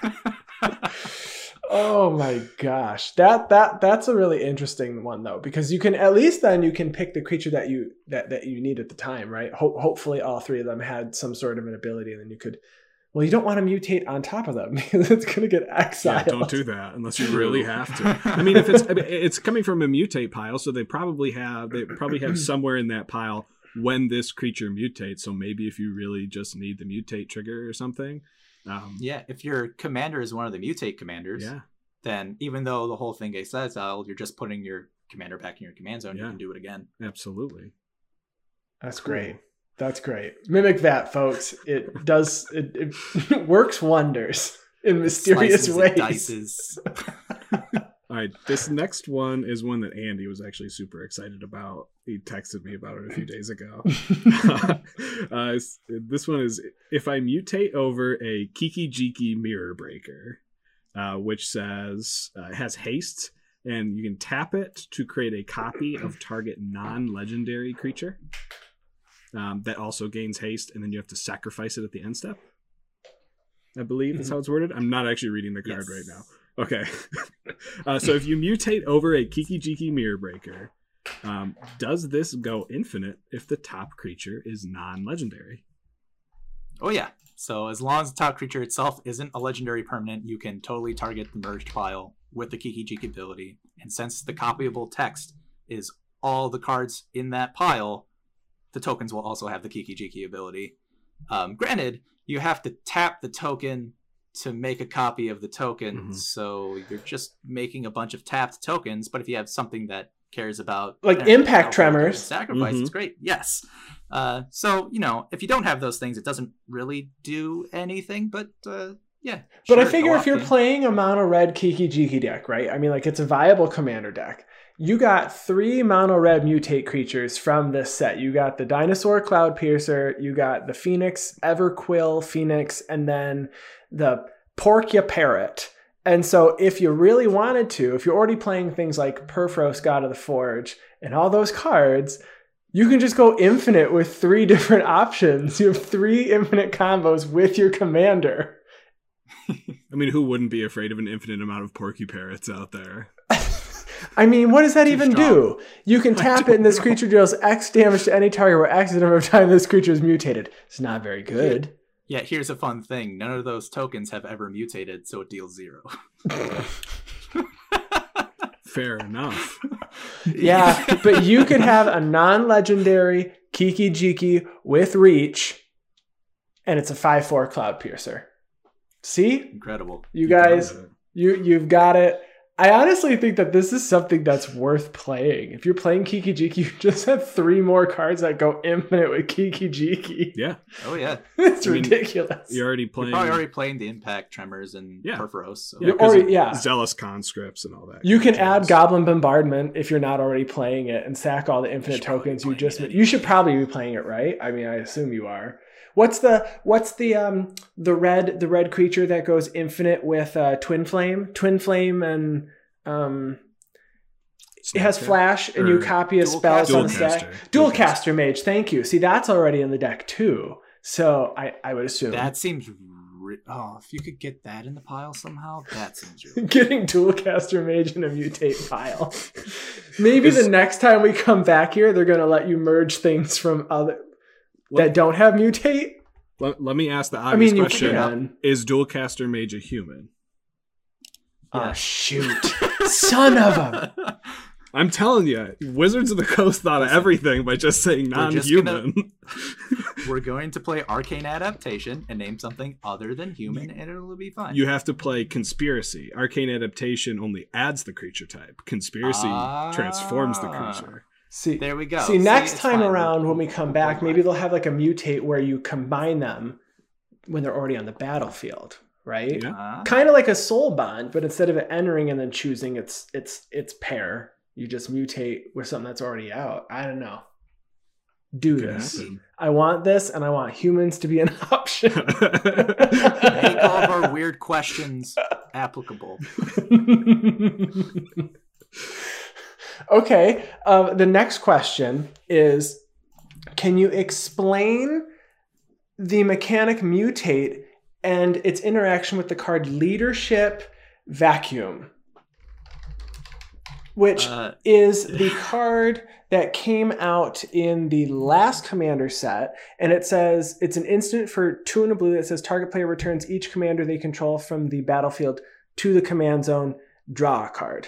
Oh my gosh. That's a really interesting one though, because you can at least then you can pick the creature that you need at the time, right? Hopefully all 3 of them had some sort of an ability, and then you could. Well, you don't want to mutate on top of them because it's going to get Yeah, exiled. don't do that unless you really have to. I mean, it's coming from a mutate pile, so they probably have somewhere in that pile when this creature mutates. So maybe if you really just need the mutate trigger or something. Yeah, if your commander is one of the mutate commanders, then even though the whole thing gets exiled, you're just putting your commander back in your command zone. You can do it again. Absolutely. That's great. That's great. Mimic Vat, folks. It works wonders in mysterious Slices ways. and dices. All right, this next one is one that Andy was actually super excited about. He texted me about it a few days ago. This one is, if I mutate over a Kiki Jiki Mirror Breaker, which says it has haste, and you can tap it to create a copy of target non-legendary creature. That also gains haste, and then you have to sacrifice it at the end step. I believe that's how it's worded. I'm not actually reading the card right now. Okay. So if you mutate over a Kiki Jiki Mirror Breaker, does this go infinite if the top creature is non-legendary? Oh yeah. So as long as the top creature itself isn't a legendary permanent, you can totally target the merged pile with the Kiki Jiki ability. And since the copyable text is all the cards in that pile, the tokens will also have the Kiki Jiki ability. Granted, you have to tap the token to make a copy of the token, so you're just making a bunch of tapped tokens. But if you have something that cares about Like impact tremors. Sacrifice. Mhm. It's great. Yes. So, if you don't have those things, it doesn't really do anything, but yeah. But I sure, figure go if off you're game. playing a mono red Kiki Jiki deck, right? I mean, like it's a viable commander deck. You got 3 mono red mutate creatures from this set. You got the Dinosaur Cloud Piercer, you got the Phoenix, Everquill Phoenix, and then the Porkia Parrot. And so if you really wanted to, if you're already playing things like Perforos, God of the Forge, and all those cards, you can just go infinite with 3 different options. You have 3 infinite combos with your commander. I mean, who wouldn't be afraid of an infinite amount of Porky Parrots out there? I mean, what does that Too even strong. do? You can tap it and this creature deals X damage to any target where X is the number of times this creature is mutated. It's not very good. Yeah, here's a fun thing. None of those tokens have ever mutated, so it deals 0. Fair enough. Yeah, but you could have a non-legendary Kiki Jiki with reach, and it's a 5/4 Cloud Piercer. See? Incredible. You guys, you've got it. I honestly think that this is something that's worth playing. If you're playing Kiki Jiki, you just have 3 more cards that go infinite with Kiki Jiki. Yeah, Oh, yeah. It's I mean, ridiculous. you're already You're playing. probably already playing the Impact Tremors and Yeah. Perforos. So. You're 'cause already- of yeah. Zealous Conscripts and all that. You kind can of add jazz. Goblin Bombardment if you're not already playing it and sack all the infinite should probably be tokens you playing just it you should probably be playing it, right? I mean, I assume you are. What's the red creature that goes infinite with Twin Flame? Twin Flame and it has Snapchat? flash and you Or copy a Dual spell Caster? on stack. Dual Caster Mage, thank you. See, that's already in the deck too. So I would assume That seems... if you could get that in the pile somehow, that seems really... getting Dual Caster Mage in a mutate pile. Maybe the next time we come back here, they're gonna let you merge things from other that don't have mutate. Let me ask the I obvious mean, you question: can. Is Dualcaster Mage a human? Oh shoot, son of a! I'm telling you, Wizards of the Coast thought of everything by just saying We're just non-human. We're going to play Arcane Adaptation and name something other than human, and it'll be fine. You have to play Conspiracy. Arcane Adaptation only adds the creature type. Conspiracy transforms the creature. See, There we go. See, next it's time fine. around when we come back, maybe they'll have like a mutate where you combine them when they're already on the battlefield, right? Yeah. Kind of like a soul bond, but instead of it entering and then choosing its pair, you just mutate with something that's already out. I don't know. Do Could this. happen. I want this, and I want humans to be an option. Make all of our weird questions applicable. Okay. The next question is, can you explain the mechanic mutate and its interaction with the card Leadership Vacuum, which is the card that came out in the last Commander set, and it says it's an instant for 2 and a blue that says target player returns each commander they control from the battlefield to the command zone, draw a card.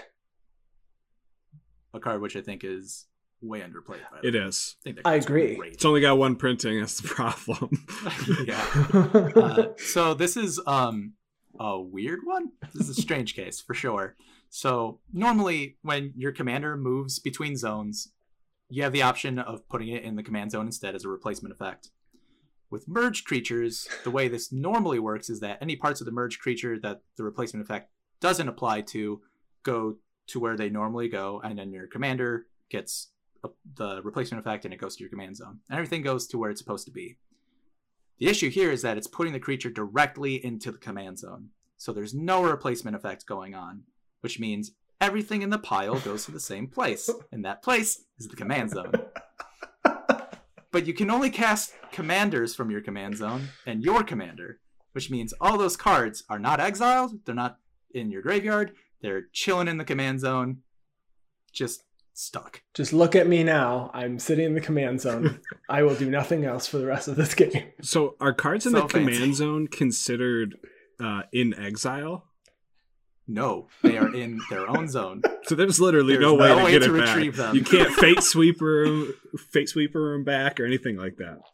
A card which I think is way underplayed. By It is. I agree. Great. It's only got one printing. That's the problem. Yeah. So this is a weird one. This is a strange case for sure. So normally when your commander moves between zones, you have the option of putting it in the command zone instead as a replacement effect. With merged creatures, the way this normally works is that any parts of the merged creature that the replacement effect doesn't apply to go to where they normally go, and then your commander gets the replacement effect and it goes to your command zone. And everything goes to where it's supposed to be. The issue here is that it's putting the creature directly into the command zone. So there's no replacement effect going on, which means everything in the pile goes to the same place, and that place is the command zone. But you can only cast commanders from your command zone and your commander, which means all those cards are not exiled, they're not in your graveyard, they're chilling in the command zone, just stuck. Just look at me now. I'm sitting in the command zone. I will do nothing else for the rest of this game. So are cards in So the fancy. command zone considered in exile? No, they are in their own zone. So there's literally There's no way no to way get to it back. retrieve them. You can't fate sweeper them back or anything like that.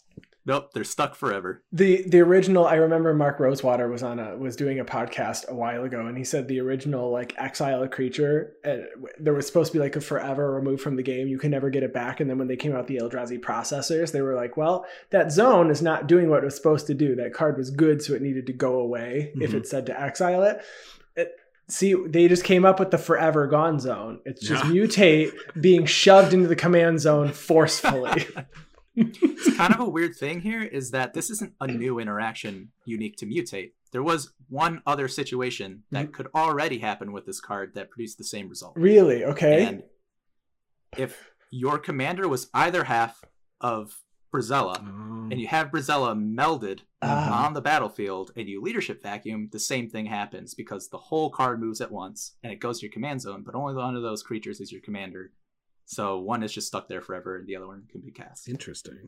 Nope, they're stuck forever. The original, I remember Mark Rosewater was doing a podcast a while ago, and he said the original like exile a creature, there was supposed to be like a forever removed from the game. You can never get it back. And then when they came out with the Eldrazi processors, they were like, well, that zone is not doing what it was supposed to do. That card was good, so it needed to go away if it said to exile it. See, they just came up with the forever gone zone. It's just mutate being shoved into the command zone forcefully. It's kind of a weird thing here is that this isn't a new interaction unique to mutate. There was one other situation that could already happen with this card that produced the same result. Really? Okay. And if your commander was either half of Brizella, and you have Brizella melded on the battlefield, and you leadership vacuum, the same thing happens because the whole card moves at once, and it goes to your command zone, but only one of those creatures is your commander. So one is just stuck there forever, and the other one can be cast. Interesting.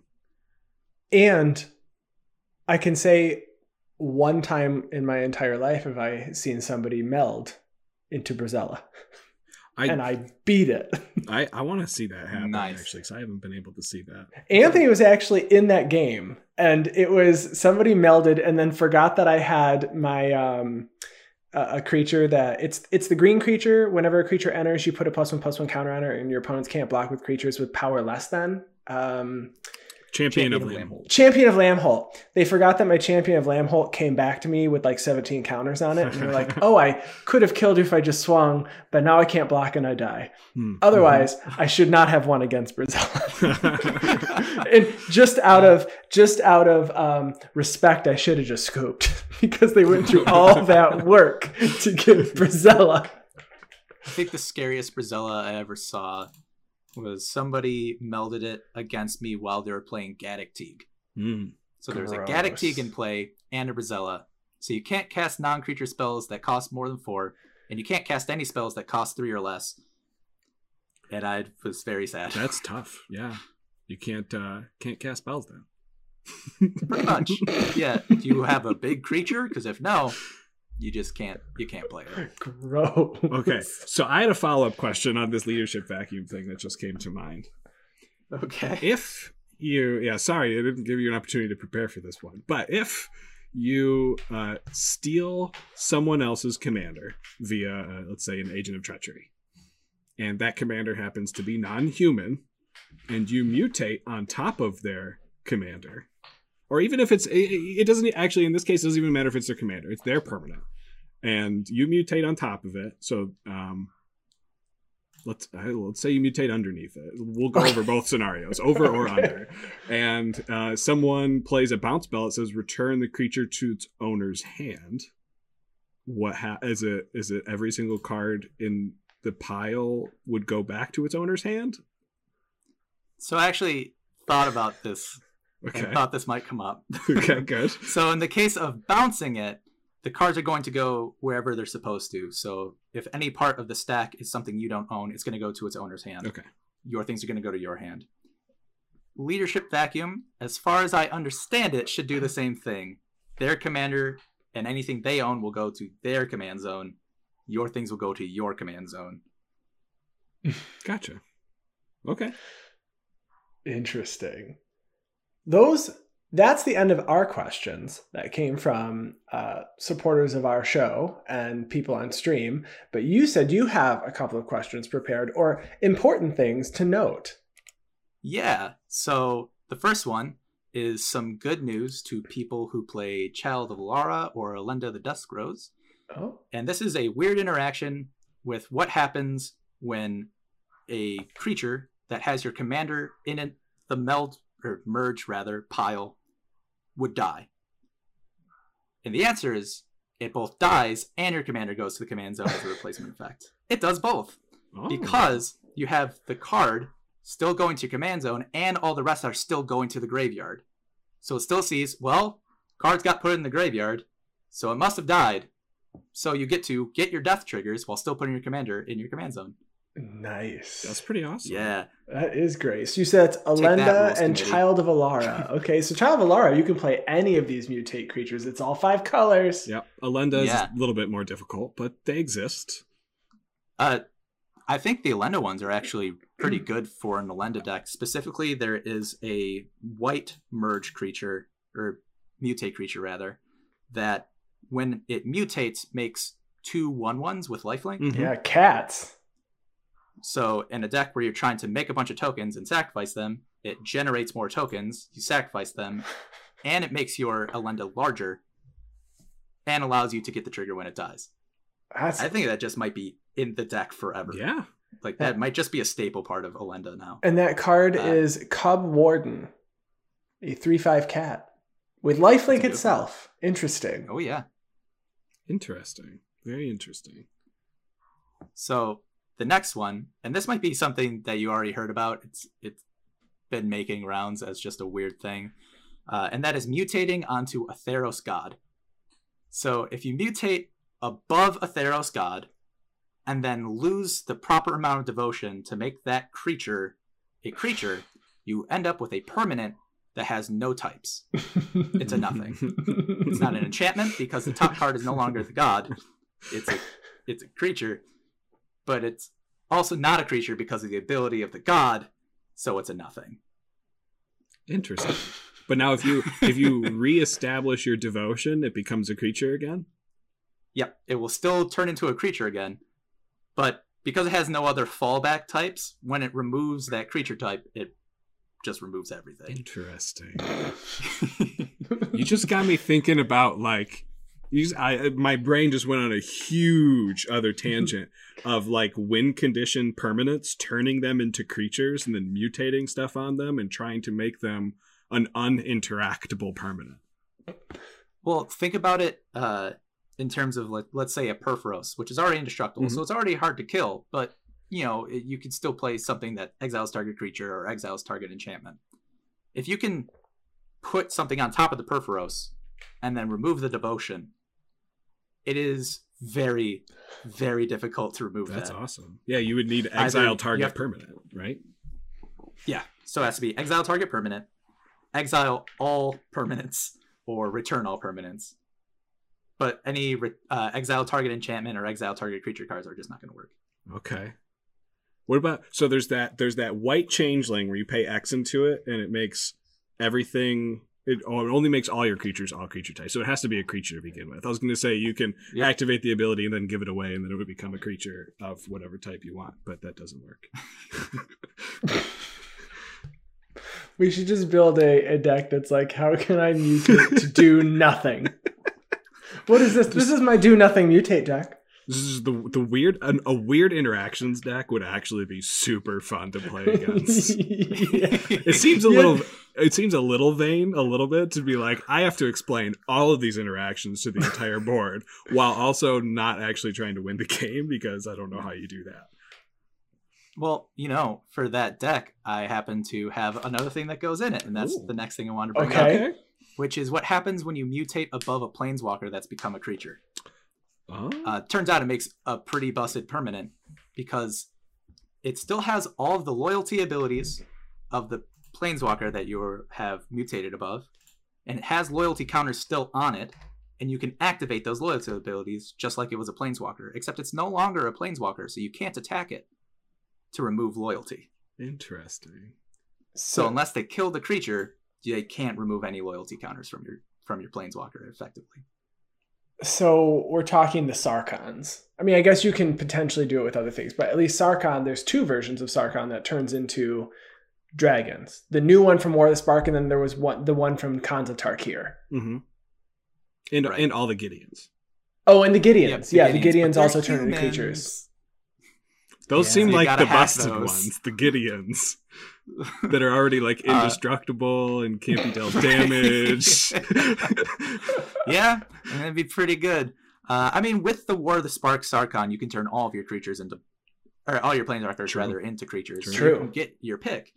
And I can say one time in my entire life have I seen somebody meld into Brizella. And I beat it. I want to see that happen, Nice. actually, because I haven't been able to see that. Anthony was actually in that game, and it was somebody melded and then forgot that I had my a creature that it's the green creature. Whenever a creature enters, you put a +1/+1 counter on it, and your opponents can't block with creatures with power less than. Champion of Lambholt. Champion of Lambholt. They forgot that my Champion of Lambholt came back to me with like 17 counters on it. And they're like, oh, I could have killed you if I just swung, but now I can't block and I die. Otherwise, I should not have won against Brizella. And just out of respect, I should have just scooped because they went through all that work to get Brizella. I think the scariest Brizella I ever saw was somebody melded it against me while they were playing Gaddock Teeg. So there was a Gaddock Teeg in play and a Brizella. So you can't cast non-creature spells that cost more than 4, and you can't cast any spells that cost 3 or less. And I was very sad. That's tough. Yeah, you can't cast spells then. Pretty much. Yeah. Do you have a big creature? Because if no, you just can't play it. Gross. Okay, so I had a follow-up question on this leadership vacuum thing that just came to mind. Okay. If you, sorry, I didn't give you an opportunity to prepare for this one, but if you steal someone else's commander via, let's say, an agent of treachery, and that commander happens to be non-human, and you mutate on top of their commander, or even if it doesn't actually, in this case, it doesn't even matter if it's their commander, it's their permanent, and you mutate on top of it. So let's say you mutate underneath it. We'll go over both scenarios, over or under. And someone plays a bounce spell that says return the creature to its owner's hand. What is it every single card in the pile would go back to its owner's hand? So I actually thought about this. Okay. And thought this might come up. Okay, good. So in the case of bouncing it, the cards are going to go wherever they're supposed to. So if any part of the stack is something you don't own, it's going to go to its owner's hand. Okay. Your things are going to go to your hand. Leadership Vacuum, as far as I understand it, should do the same thing. Their commander and anything they own will go to their command zone. Your things will go to your command zone. Gotcha. Okay. Interesting. That's the end of our questions that came from supporters of our show and people on stream. But you said you have a couple of questions prepared or important things to note. Yeah. So the first one is some good news to people who play Child of Alara or Elenda the Dusk Rose. Oh. And this is a weird interaction with what happens when a creature that has your commander in it, the merge pile would die. And the answer is it both dies and your commander goes to the command zone as a replacement effect. It does both. Because you have the card still going to your command zone and all the rest are still going to the graveyard. So it still sees, well, cards got put in the graveyard, so it must have died. So you get to get your death triggers while still putting your commander in your command zone. Nice. That's pretty awesome. Yeah. That is great. So you said it's Elenda and Child of Alara. Okay, so Child of Alara, you can play any of these mutate creatures. It's all 5 colors. Yep. Elenda is a little bit more difficult, but they exist. I think the Elenda ones are actually pretty good for an Elenda deck. Specifically, there is a white merge creature, or mutate creature rather, that when it mutates makes 2 1/1s with lifelink. Mhm. Yeah, cats. So in a deck where you're trying to make a bunch of tokens and sacrifice them, it generates more tokens, you sacrifice them, and it makes your Elenda larger and allows you to get the trigger when it dies. That's I think that just might be in the deck forever. Yeah. Like that might just be a staple part of Elenda now. And that card is Cub Warden, a 3/5 cat with lifelink That's a itself. Interesting. Oh yeah. Interesting. Very interesting. So the next one, and this might be something that you already heard about. It's been making rounds as just a weird thing, and that is mutating onto a Theros god. So if you mutate above a Theros god, and then lose the proper amount of devotion to make that creature a creature, you end up with a permanent that has no types. It's a nothing. It's not an enchantment because the top card is no longer the god. It's a creature, but it's also not a creature because of the ability of the god, so it's a nothing. Interesting. But now if you reestablish your devotion, it becomes a creature again? Yep, it will still turn into a creature again, but because it has no other fallback types, when it removes that creature type, it just removes everything. Interesting. You just got me thinking about like my brain just went on a huge other tangent of like win condition permanents, turning them into creatures and then mutating stuff on them and trying to make them an uninteractable permanent. Well, think about it in terms of, like, let's say a Perforos, which is already indestructible, so it's already hard to kill, but you can still play something that exiles target creature or exiles target enchantment. If you can put something on top of the Perforos and then remove the devotion, it is very, very difficult to remove That's that. awesome. Yeah, you would need exile target permanent, right? Yeah, so it has to be exile target permanent, exile all permanents, or return all permanents. But any exile target enchantment or exile target creature cards are just not going to work. Okay. What about, so there's that white changeling where you pay X into it and it makes everything, it only makes all your creatures all creature types. So it has to be a creature to begin with. I was going to say you can activate the ability and then give it away and then it would become a creature of whatever type you want, but that doesn't work. We should just build a deck that's like, how can I mutate to do nothing? What is this? This is my do nothing mutate deck. This is the weird, a weird interactions deck would actually be super fun to play against. It seems a little vain, a little bit, to be like, I have to explain all of these interactions to the entire board while also not actually trying to win the game because I don't know how you do that. Well, for that deck, I happen to have another thing that goes in it, and that's the next thing I wanted to bring up, which is what happens when you mutate above a planeswalker that's become a creature. Oh. Turns out it makes a pretty busted permanent because it still has all of the loyalty abilities of the planeswalker that you have mutated above, and it has loyalty counters still on it, and you can activate those loyalty abilities just like it was a planeswalker, except it's no longer a planeswalker, so you can't attack it to remove loyalty. Interesting. So unless they kill the creature, they can't remove any loyalty counters from your planeswalker effectively. So we're talking the Sarkhans. I mean, I guess you can potentially do it with other things, but at least Sarkhan, there's 2 versions of Sarkhan that turns into dragons. The new one from War of the Spark, and then there was the one from Khans of Tarkir. Mm-hmm. And all the Gideons. Oh, and the Gideons. Yep, the Gideons also turn into creatures. Those seem so like the busted ones, the Gideons, that are already like indestructible and can't be dealt damage. Yeah, and that'd be pretty good. I mean, with the War of the Spark Sarkhan, you can turn all of your creatures into, or all your planeswalkers rather, into creatures. True. You can get your pick.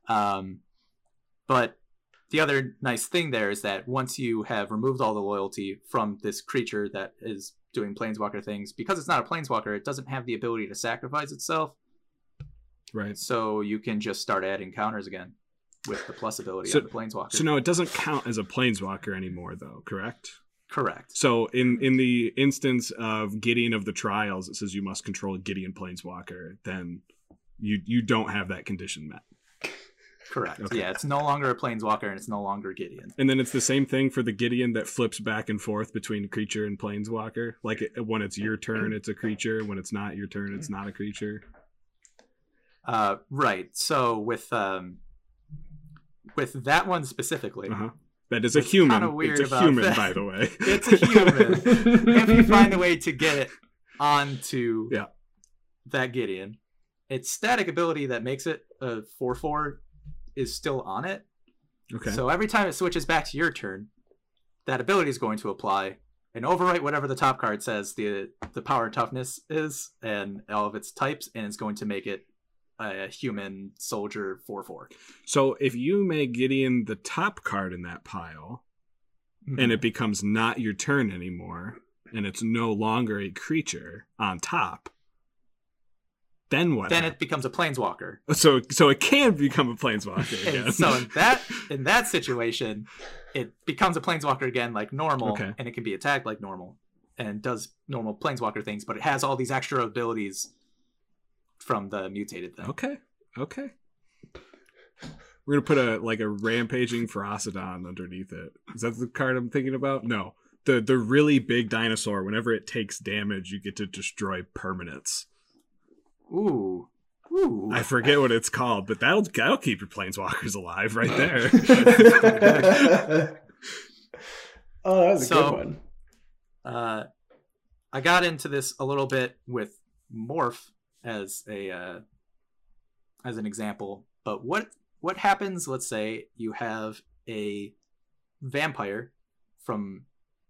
But the other nice thing there is that once you have removed all the loyalty from this creature that is doing planeswalker things, because it's not a planeswalker, it doesn't have the ability to sacrifice itself. Right. So you can just start adding counters again with the plus ability of the planeswalker. So no, it doesn't count as a planeswalker anymore, though, correct? Correct. So in the instance of Gideon of the Trials, it says you must control a Gideon Planeswalker. Then you don't have that condition met. Correct. Okay. Yeah, it's no longer a Planeswalker and it's no longer Gideon. And then it's the same thing for the Gideon that flips back and forth between creature and Planeswalker. Like when it's your turn, it's a creature. When it's not your turn, it's not a creature. Right. So with that one specifically, that is a It's human. kinda weird It's a about human, that. by the way. it's a human. If you find a way to get it onto that Gideon, its static ability that makes it a 4/4 is still on it. Okay. So every time it switches back to your turn, that ability is going to apply and overwrite whatever the top card says the power and toughness is and all of its types, and it's going to make it a human soldier 4/4. So if you make Gideon the top card in that pile, and it becomes not your turn anymore, and it's no longer a creature on top, then what? Then it becomes a planeswalker. So it can become a Planeswalker again. And so in that situation, it becomes a planeswalker again like normal, Okay. and it can be attacked like normal and does normal planeswalker things, but it has all these extra abilities from the mutated thing. Okay. We're gonna put a rampaging Ferocidon underneath it. Is that the card I'm thinking about? No. The really big dinosaur, whenever it takes damage, you get to destroy permanents. Ooh. I forget what it's called, but that'll keep your planeswalkers alive right there. Oh, that was a good one. I got into this a little bit with Morph as an example, but what happens? Let's say you have a vampire from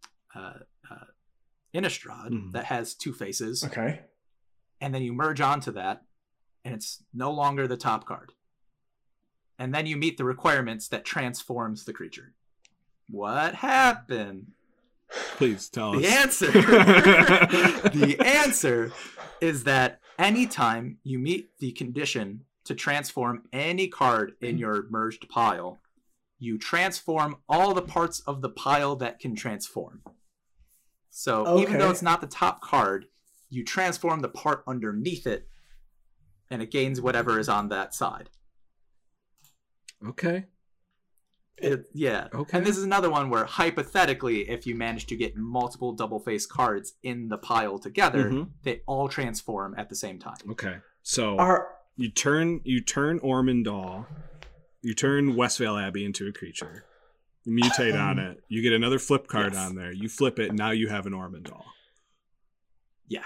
Innistrad that has two faces. Okay. And then you merge onto that, and it's no longer the top card. And then you meet the requirements that transforms the creature. What happened? Please tell us. The answer is that anytime you meet the condition to transform any card in your merged pile, you transform all the parts of the pile that can transform. So even though it's not the top card, you transform the part underneath it, and it gains whatever is on that side. Okay. Okay. And this is another one where, hypothetically, if you manage to get multiple double-face cards in the pile together, they all transform at the same time. Okay. So you turn Ormondal, you turn Westvale Abbey into a creature. You mutate on it. You get another flip card on there. You flip it, and now you have an Ormondal. Yeah.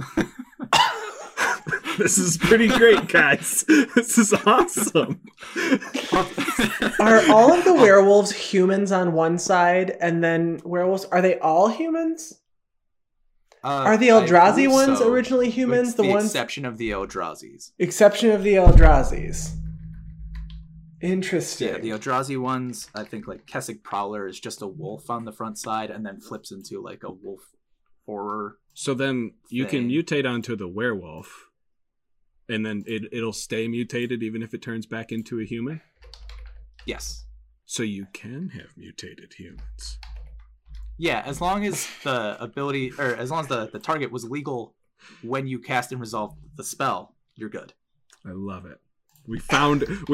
This is pretty great, guys. This is awesome. Are all of the werewolves humans on one side, and then werewolves, are they all humans? Are the Eldrazi ones originally humans? With the exception of the Eldrazi's. Exception of the Eldrazi's. Interesting. Yeah, the Eldrazi ones, I think like Kessig Prowler is just a wolf on the front side and then flips into like a wolf horror. So then you can mutate onto the werewolf, and then it'll stay mutated even if it turns back into a human? Yes. So you can have mutated humans. Yeah, as long as the ability, or as long as the target was legal when you cast and resolve the spell, you're good. I love it. We found it.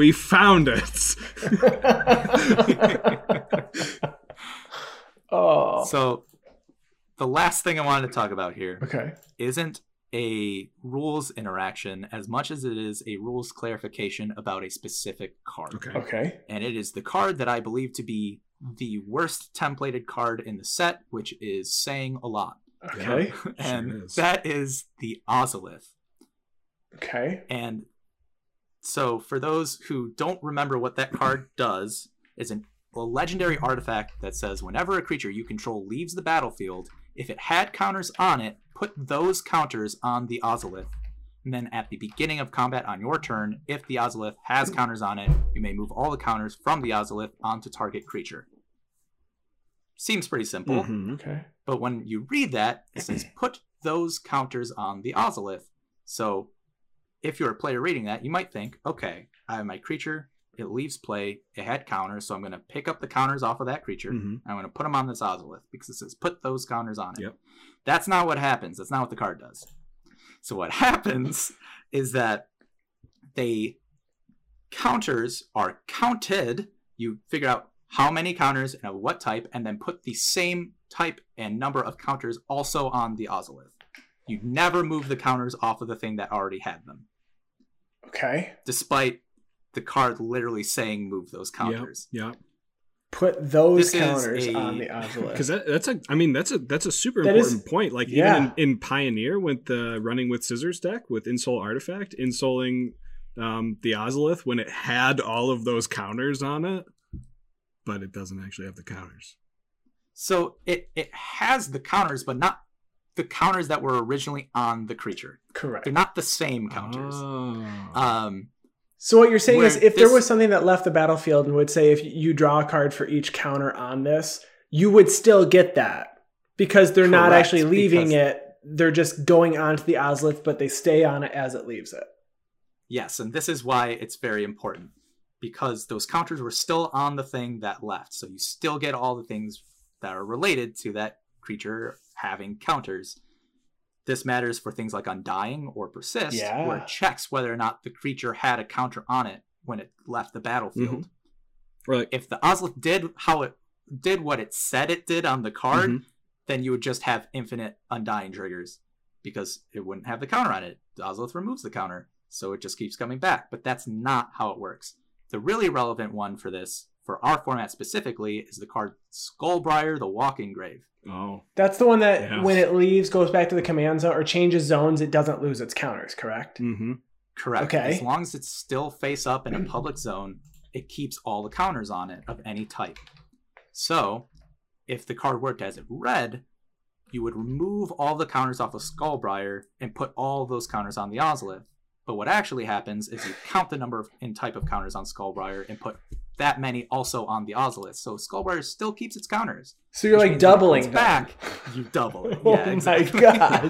Oh. So the last thing I wanted to talk about here isn't a rules interaction as much as it is a rules clarification about a specific card. Okay. And it is the card that I believe to be the worst templated card in the set, which is saying a lot. Okay. And that is the Ozolith. Okay. And so for those who don't remember what that card does, is a legendary artifact that says whenever a creature you control leaves the battlefield, if it had counters on it, put those counters on the Ozolith. And then at the beginning of combat on your turn, if the Ozolith has counters on it, you may move all the counters from the Ozolith onto target creature. Seems pretty simple. Okay. But when you read that, it says put those counters on the Ozolith. So if you're a player reading that, you might think, okay, I have my creature. it leaves play. It had counters, so I'm going to pick up the counters off of that creature. Mm-hmm. I'm going to put them on this Ozolith because it says put those counters on it. Yep. That's not what happens. That's not what the card does. So what happens is that counters are counted. You figure out how many counters and of what type, and then put the same type and number of counters also on the Ozolith. You never move the counters off of the thing that already had them. Okay. Despite the card literally saying move those counters. Yeah. Put those This counters is on the Ozolith. Because that's a super That important is- point. Like yeah. even in Pioneer with the running with scissors deck with Insole Artifact, insoling the Ozolith when it had all of those counters on it, but it doesn't actually have the counters. So it has the counters, but not the counters that were originally on the creature. Correct. They're not the same counters. Oh. So what you're saying is Where if there this- was something that left the battlefield and would say if you draw a card for each counter on this, you would still get that because they're not Correct, actually leaving because- it. They're just going onto the Ozolith, but they stay on it as it leaves it. Yes, and this is why it's very important. Because those counters were still on the thing that left. So you still get all the things that are related to that creature having counters. This matters for things like Undying or Persist, Yeah. where it checks whether or not the creature had a counter on it when it left the battlefield. Or like, If the Ozolith did what it said it did on the card, Mhm. then you would just have infinite Undying triggers because it wouldn't have the counter on it. The Ozolith removes the counter, so it just keeps coming back. But that's not how it works. The really relevant one for this, for our format specifically, is the card Skullbriar, the Walking Grave. oh, That's the one that Yeah. when it leaves, goes back to the command zone or changes zones, it doesn't lose its counters, correct? mm-hmm. Correct. Okay. As long as it's still face up in a public zone, it keeps all the counters on it of any type. So, if the card worked as it read, you would remove all the counters off of Skullbriar and put all those counters on the Ozolith. But what actually happens is you count the number and type of counters on Skullbriar and put that many also on the Ozolith. So Skullbriar still keeps its counters. So you're Which like means when it doubling comes them. back. You double it. Oh Yeah, my exactly.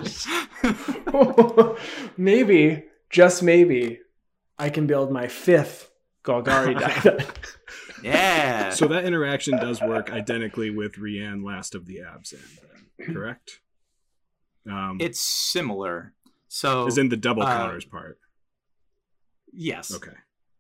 gosh. Maybe, just maybe, I can build my 5th Golgari deck then. Yeah. So that interaction does work identically with Rian Last of the Abs, correct? It's similar. So As in the double counters part. yes. Okay.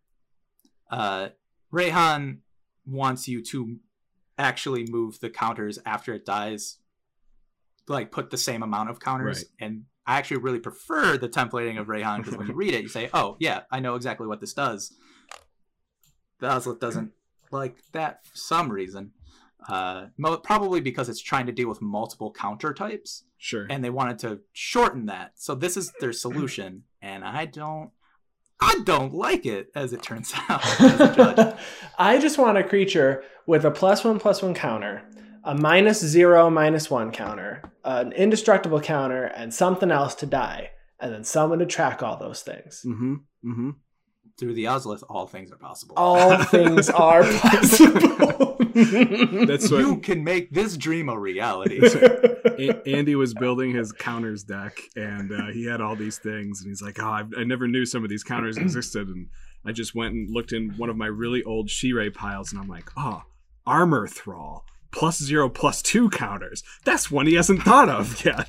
Rayhan wants you to actually move the counters after it dies, like put the same amount of counters. Right. And I actually really prefer the templating of Rayhan because when you read it, you say, "Oh yeah, I know exactly what this does." The Ozolith doesn't like that for some reason. Probably because it's trying to deal with multiple counter types, Sure. and they wanted to shorten that. So this is their solution, and I don't like it, as it turns out. As a judge. I just want a creature with a +1/+1 counter, a -0/-1 counter, an indestructible counter, and something else to die, and then someone to track all those things. Mm-hmm. Mm-hmm. Through the Ozolith, all things are possible. All things are possible. That's what You can make this dream a reality. Andy was building his counters deck, and he had all these things, and he's like, "Oh, I never knew some of these counters existed." And I just went and looked in one of my really old Shirei piles, and I'm like, "Oh, Armor Thrall, +0/+2 counters. That's one he hasn't thought of yet."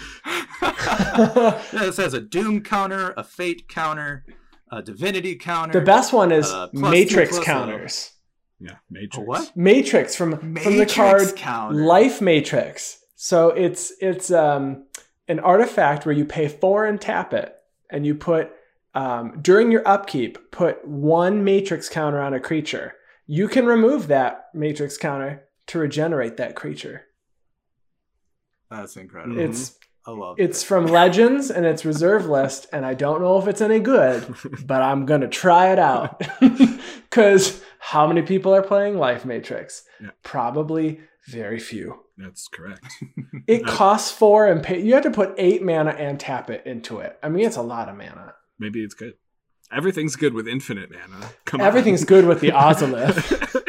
This has a Doom counter, a Fate counter, a Divinity counter. The best one is +2/+0. Matrix counters. Yeah, Matrix. A what? Matrix from the Matrix card counter. Life Matrix. So it's an artifact where you pay 4 and tap it, and you put during your upkeep put 1 Matrix counter on a creature. You can remove that Matrix counter to regenerate that creature. That's incredible. I love It's it. from Legends and it's reserve list, and I don't know if it's any good, but I'm gonna try it out. Because how many people are playing Life Matrix? Yeah. Probably very few. That's correct. It costs 4 and you have to put 8 mana and tap it into it. I mean, it's a lot of mana. Maybe it's good. Everything's good with infinite mana. Come Everything's on. good with the Ozolith.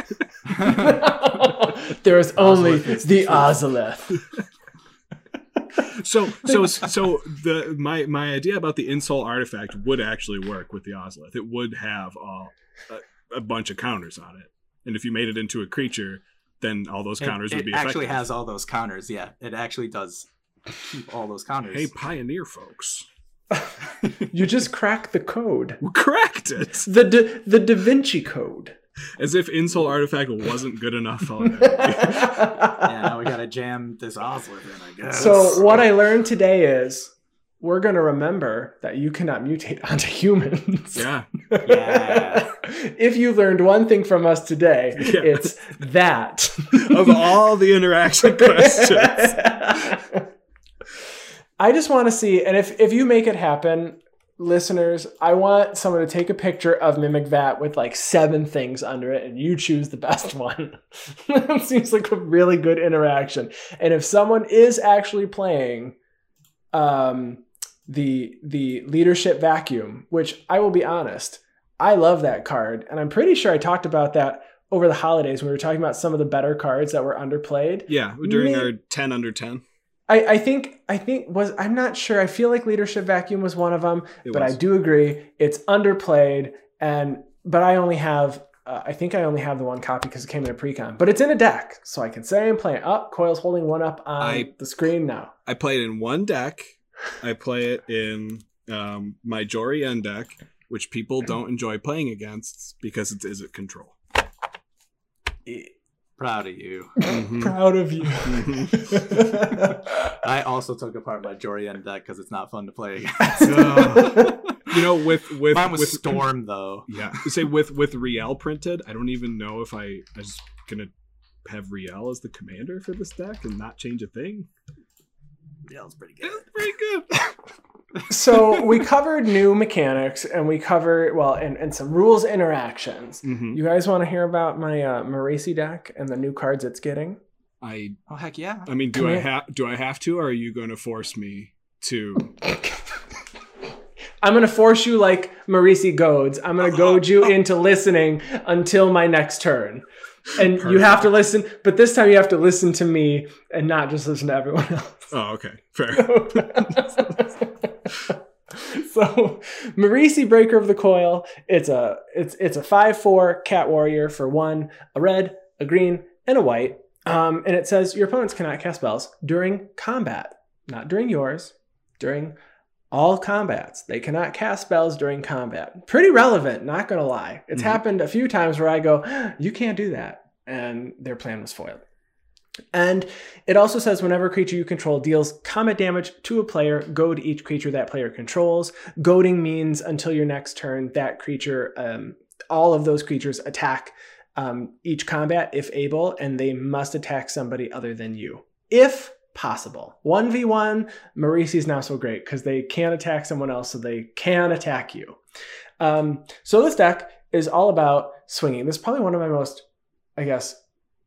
There is only Ozolith is the the Ozolith. So my idea about the Insole Artifact would actually work with the Ozolith. It would have a a bunch of counters on it. And if you made it into a creature, then all those counters would be effective. It actually has all those counters, yeah. It actually does keep all those counters. Hey, Pioneer folks. You just cracked the code. We cracked it. The Da Vinci Code. As if Insult Artifact wasn't good enough already. Yeah, now we gotta jam this Ozlith in, I guess. So what I learned today is we're going to remember that you cannot mutate onto humans. Yeah. Yeah. If you learned one thing from us today, it's that. Of all the interaction questions. I just want to see, and if you make it happen, listeners, I want someone to take a picture of Mimic Vat with like 7 things under it, and you choose the best one. That seems like a really good interaction. And if someone is actually playing the Leadership Vacuum, which I will be honest, I love that card, and I'm pretty sure I talked about that over the holidays when we were talking about some of the better cards that were underplayed. Yeah, during our 10 under 10. I think I'm not sure. I feel like Leadership Vacuum was one of them, but I do agree it's underplayed. But I only have I think I only have the one copy because it came in a precon, but it's in a deck, so I can say I'm playing. Coil's holding one up on the screen now. I play it in one deck. I play it in my Jorian deck, which people don't enjoy playing against because it is at control. Proud of you. Mm-hmm. Proud of you. I also took apart my Jorian deck because it's not fun to play against. You know, with mine was Storm though. Yeah, say with Riel printed, I don't even know if I was gonna have Riel as the commander for this deck and not change a thing. Riel's pretty good. It's pretty good. So we covered new mechanics, and we covered and some rules interactions. Mm-hmm. You guys want to hear about my Marisi deck and the new cards it's getting? Oh heck yeah! I mean, do I have to, or are you going to force me to? I'm going to force you like Marisi goads. I'm going to goad you into listening until my next turn. And Perfect. You have to listen, but this time you have to listen to me and not just listen to everyone else. Oh, okay. Fair. So Marisi, Breaker of the Coil, it's a 5/4 cat warrior for 1, a red, a green, and a white. And it says your opponents cannot cast spells during combat. Not during yours, during all combats. They cannot cast spells during combat. Pretty relevant, not gonna lie. It's happened a few times where I go, you can't do that. And their plan was foiled. And it also says whenever a creature you control deals combat damage to a player, goad each creature that player controls. Goading means until your next turn, that creature, all of those creatures attack each combat if able, and they must attack somebody other than you. If possible. 1v1, Marisi's not so great because they can't attack someone else, so they can attack you. So this deck is all about swinging. This is probably one of my most, I guess,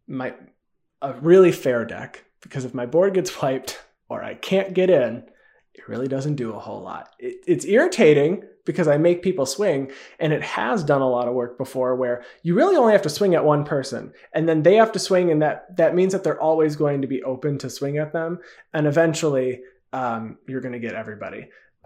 a really fair deck, because if my board gets wiped or I can't get in, it really doesn't do a whole lot. It's irritating because I make people swing, and it has done a lot of work before where you really only have to swing at one person, and then they have to swing, and that means that they're always going to be open to swing at them, and eventually you're going to get everybody.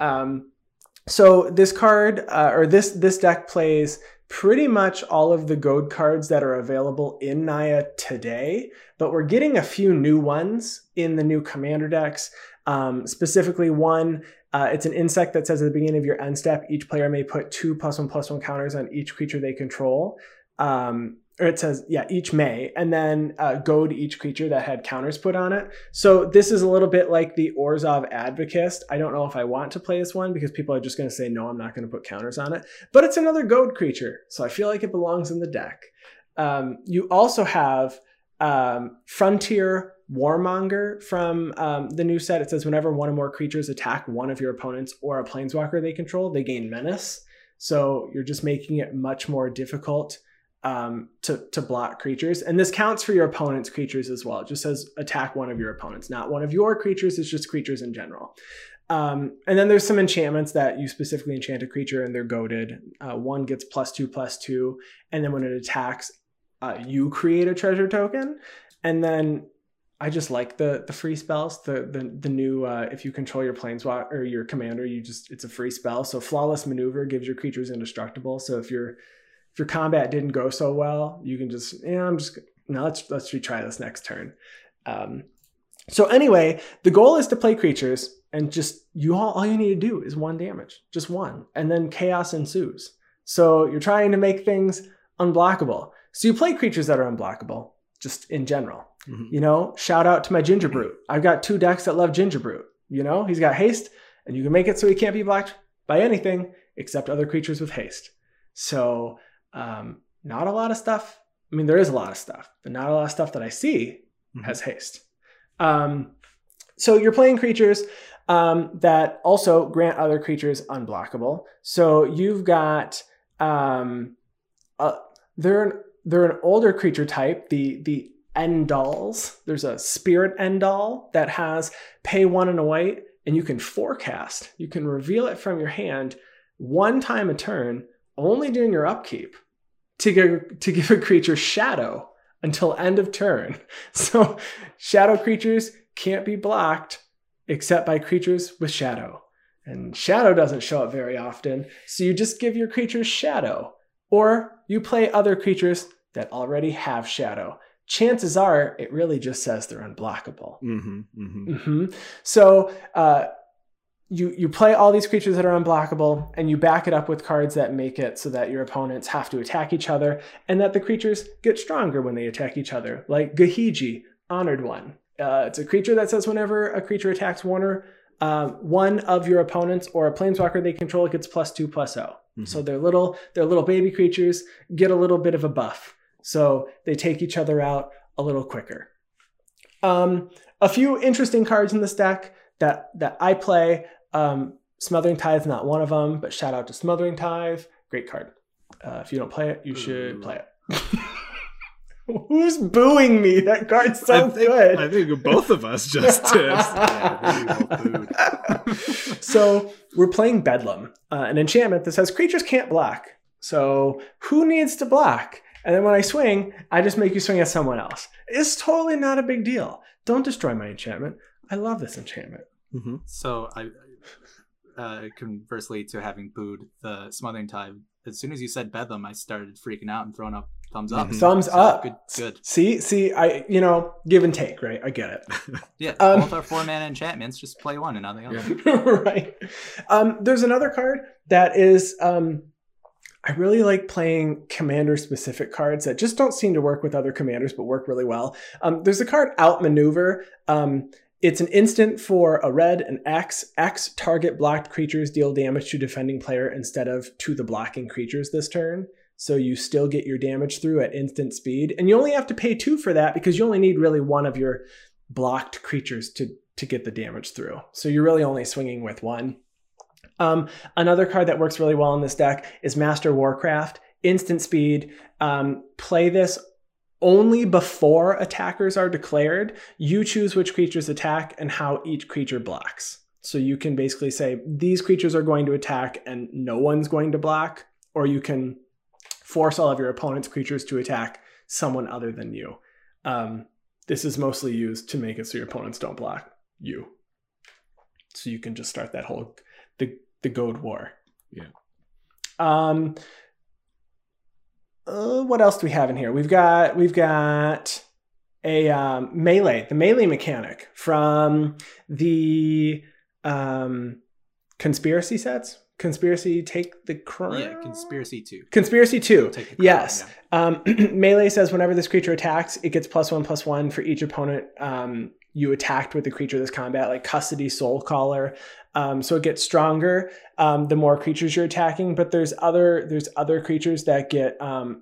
So this card, or this deck plays pretty much all of the goad cards that are available in Naya today, but we're getting a few new ones in the new commander decks. Specifically one, it's an insect that says at the beginning of your end step, each player may put 2+1/+1 counters on each creature they control. Or it says, each may, and then goad each creature that had counters put on it. So this is a little bit like the Orzhov Advocist. I don't know if I want to play this one because people are just going to say, no, I'm not going to put counters on it. But it's another goad creature, so I feel like it belongs in the deck. You also have Frontier Warmonger from the new set. It says whenever one or more creatures attack one of your opponents or a planeswalker they control, they gain menace. So you're just making it much more difficult to block creatures. And this counts for your opponent's creatures as well. It just says attack one of your opponents, not one of your creatures. It's just creatures in general. And then there's some enchantments that you specifically enchant a creature and they're goaded. One gets +2/+2. And then when it attacks, you create a treasure token. And then I just like the free spells, the new, if you control your planeswalker or your commander, it's a free spell. So Flawless Maneuver gives your creatures indestructible. So if you're If your combat didn't go so well, you can just, let's retry this next turn. So anyway, the goal is to play creatures and just all you need to do is 1 damage, just 1, and then chaos ensues. So you're trying to make things unblockable. So you play creatures that are unblockable, just in general. Mm-hmm. Shout out to my Ginger Brute. I've got 2 decks that love Ginger Brute. He's got haste, and you can make it so he can't be blocked by anything except other creatures with haste. So not a lot of stuff. I mean, there is a lot of stuff, but not a lot of stuff that I see has haste. So you're playing creatures that also grant other creatures unblockable. So you've got they're an older creature type, the Endals. There's a Spirit Endal that has pay 1 and a white, and you can forecast. You can reveal it from your hand 1 time a turn, only during your upkeep, to give a creature shadow until end of turn. So shadow creatures can't be blocked except by creatures with shadow. And shadow doesn't show up very often, so you just give your creatures shadow. Or you play other creatures that already have shadow. Chances are it really just says they're unblockable. So you play all these creatures that are unblockable, and you back it up with cards that make it so that your opponents have to attack each other, and that the creatures get stronger when they attack each other, like Gahiji, Honored One. It's a creature that says whenever a creature attacks one of your opponents or a planeswalker they control, it gets +2/+0. So they're little baby creatures, get a little bit of a buff. So they take each other out a little quicker. A few interesting cards in this deck that I play. Smothering Tithe, not one of them, but shout out to Smothering Tithe. Great card. If you don't play it, you should play it. Who's booing me? That card's so good. I think both of us just did. So we're playing Bedlam, an enchantment that says creatures can't block. So who needs to block? And then when I swing, I just make you swing at someone else. It's totally not a big deal. Don't destroy my enchantment. I love this enchantment. So conversely to having booed the Smothering Tithe, as soon as you said Bedlam, I started freaking out and throwing up thumbs up. Thumbs up. Good. See, I give and take, right? I get it. Yeah, both are 4-mana enchantments. Just play one and nothing else. Right. There's another card that is I really like playing commander-specific cards that just don't seem to work with other commanders, but work really well. There's a card, Outmaneuver. It's an instant for a red, an X. X, target blocked creatures deal damage to defending player instead of to the blocking creatures this turn. So you still get your damage through at instant speed. And you only have to pay 2 for that because you only need really 1 of your blocked creatures to get the damage through. So you're really only swinging with 1. Another card that works really well in this deck is Master Warcraft. Instant speed. Play this only before attackers are declared. You choose which creatures attack and how each creature blocks. So you can basically say these creatures are going to attack and no one's going to block, or you can force all of your opponent's creatures to attack someone other than you. This is mostly used to make it so your opponents don't block you. So you can just start that whole the Goad War. Yeah. What else do we have in here? We've got a melee, the melee mechanic from the conspiracy sets. Conspiracy Take the Crown? Yeah, Conspiracy 2. Conspiracy 2. Take the Crown, Yes. Yeah. Melee says whenever this creature attacks, it gets +1/+1 for each opponent you attacked with the creature this combat, like Custody, Soulcaller. So it gets stronger the more creatures you're attacking, but there's other creatures that get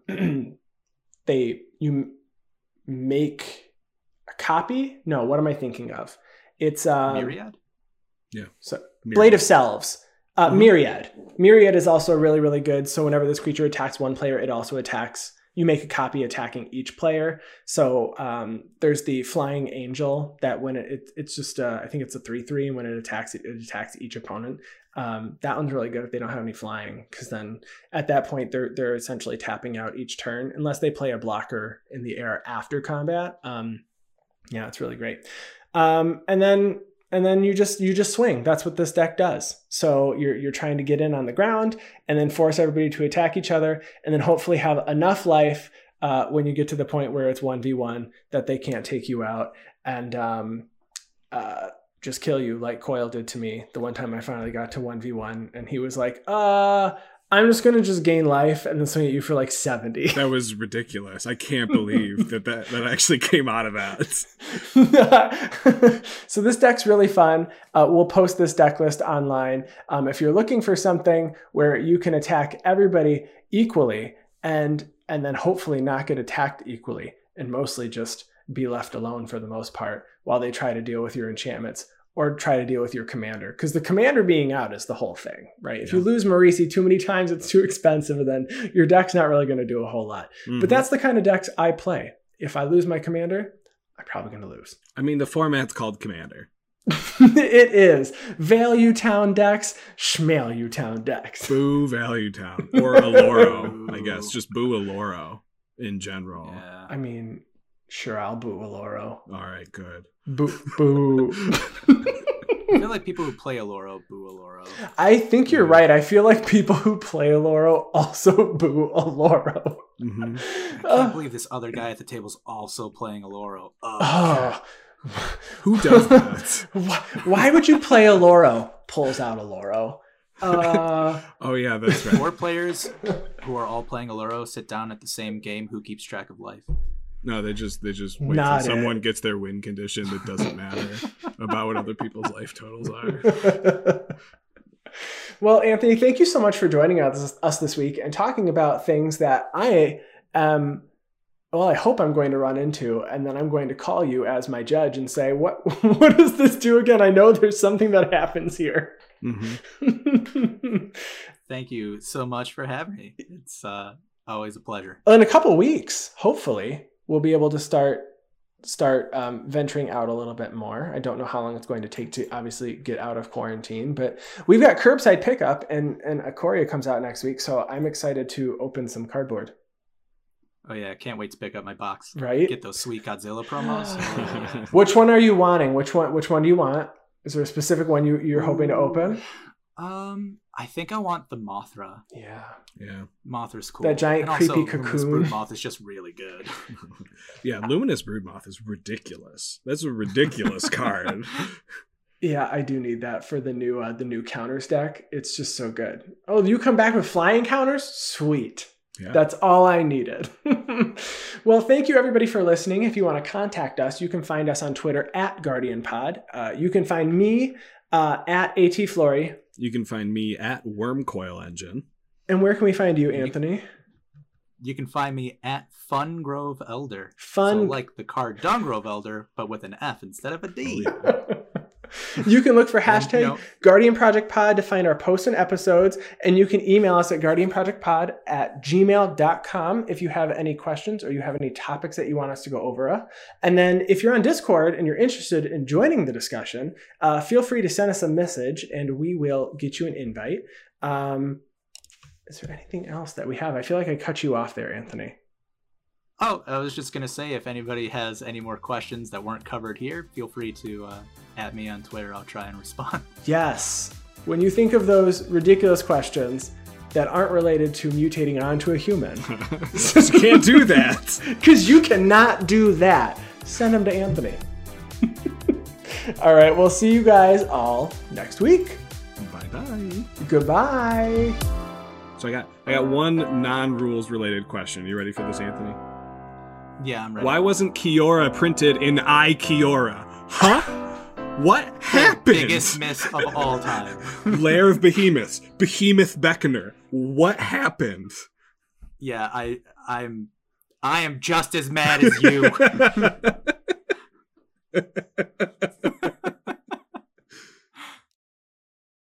you make a copy. No, what am I thinking of? It's Myriad? Yeah. So Myriad. Blade of Selves. Myriad. Myriad is also really, really good. So whenever this creature attacks one player, it also attacks. You make a copy attacking each player. So there's the Flying Angel that when it's just I think it's a 3/3, and when it attacks each opponent. That one's really good if they don't have any flying, because then at that point they're essentially tapping out each turn unless they play a blocker in the air after combat. Yeah, it's really great. And then and then you just swing. That's what this deck does. So you're trying to get in on the ground and then force everybody to attack each other, and then hopefully have enough life when you get to the point where it's 1v1 that they can't take you out and just kill you like Coil did to me the one time I finally got to 1v1, and he was like, I'm just going to just gain life and then swing at you for like 70. That was ridiculous. I can't believe that actually came out of that. So this deck's really fun. We'll post this deck list online. If you're looking for something where you can attack everybody equally and then hopefully not get attacked equally and mostly just be left alone for the most part while they try to deal with your enchantments or try to deal with your commander. Because the commander being out is the whole thing, right? If you lose Marisi too many times, it's too expensive, and then your deck's not really going to do a whole lot. Mm-hmm. But that's the kind of decks I play. If I lose my commander, I'm probably going to lose. I mean, the format's called Commander. It is. Value Town decks, Schmalue Town decks. Boo Value Town. Or Aloro, I guess. Just boo Aloro in general. Yeah. I mean, sure, I'll boo Aloro. All right, good. Boo. Boo. I feel like people who play Aloro boo Aloro. I think you're right. I feel like people who play Aloro also boo Aloro. Mm-hmm. I can't believe this other guy at the table's also playing Aloro. Who does that? Why would you play Aloro? Pulls out Aloro. Oh yeah, that's right. 4 players who are all playing Aloro sit down at the same game. Who keeps track of life? No, they just wait till someone gets their win condition that doesn't matter about what other people's life totals are. Well, Anthony, thank you so much for joining us this week and talking about things that I hope I'm going to run into, and then I'm going to call you as my judge and say, what does this do again? I know there's something that happens here. Mm-hmm. Thank you so much for having me. It's always a pleasure. In a couple weeks, hopefully, we'll be able to start venturing out a little bit more. I don't know how long it's going to take to obviously get out of quarantine, but we've got curbside pickup and Ikoria comes out next week. So I'm excited to open some cardboard. Oh yeah. Can't wait to pick up my box. Right. Get those sweet Godzilla promos. Which one are you wanting? Which one do you want? Is there a specific one you're hoping to open? I think I want the Mothra. Yeah. Mothra's cool. That giant and creepy also, cocoon. Luminous Broodmoth is just really good. Yeah, Luminous Broodmoth is ridiculous. That's a ridiculous card. Yeah, I do need that for the new counters deck. It's just so good. Oh, you come back with flying counters? Sweet. Yeah. That's all I needed. Well, thank you everybody for listening. If you want to contact us, you can find us on Twitter at GuardianPod. You can find me at ATFlory. You can find me at Wormcoil Engine. And where can we find you, Anthony? You can find me at Fungrove Elder. So like the card Dungrove Elder, but with an F instead of a D. Oh, yeah. You can look for hashtag Guardian Project Pod to find our posts and episodes, and you can email us at guardianprojectpod@gmail.com if you have any questions or you have any topics that you want us to go over. And then if you're on Discord and you're interested in joining the discussion, feel free to send us a message and we will get you an invite. Is there anything else that we have? I feel like I cut you off there, Anthony. Oh, I was just going to say, if anybody has any more questions that weren't covered here, feel free to at me on Twitter. I'll try and respond. Yes. When you think of those ridiculous questions that aren't related to mutating onto a human. You can't do that. Because you cannot do that. Send them to Anthony. All right, we'll see you guys all next week. Bye-bye. Goodbye. So I got one non-rules related question. You ready for this, Anthony? Yeah, I'm ready. Why wasn't Kiora printed in Kiora? Huh? What happened? The biggest miss of all time. Lair of Behemoths. Behemoth Beckoner. What happened? Yeah, I am just as mad as you.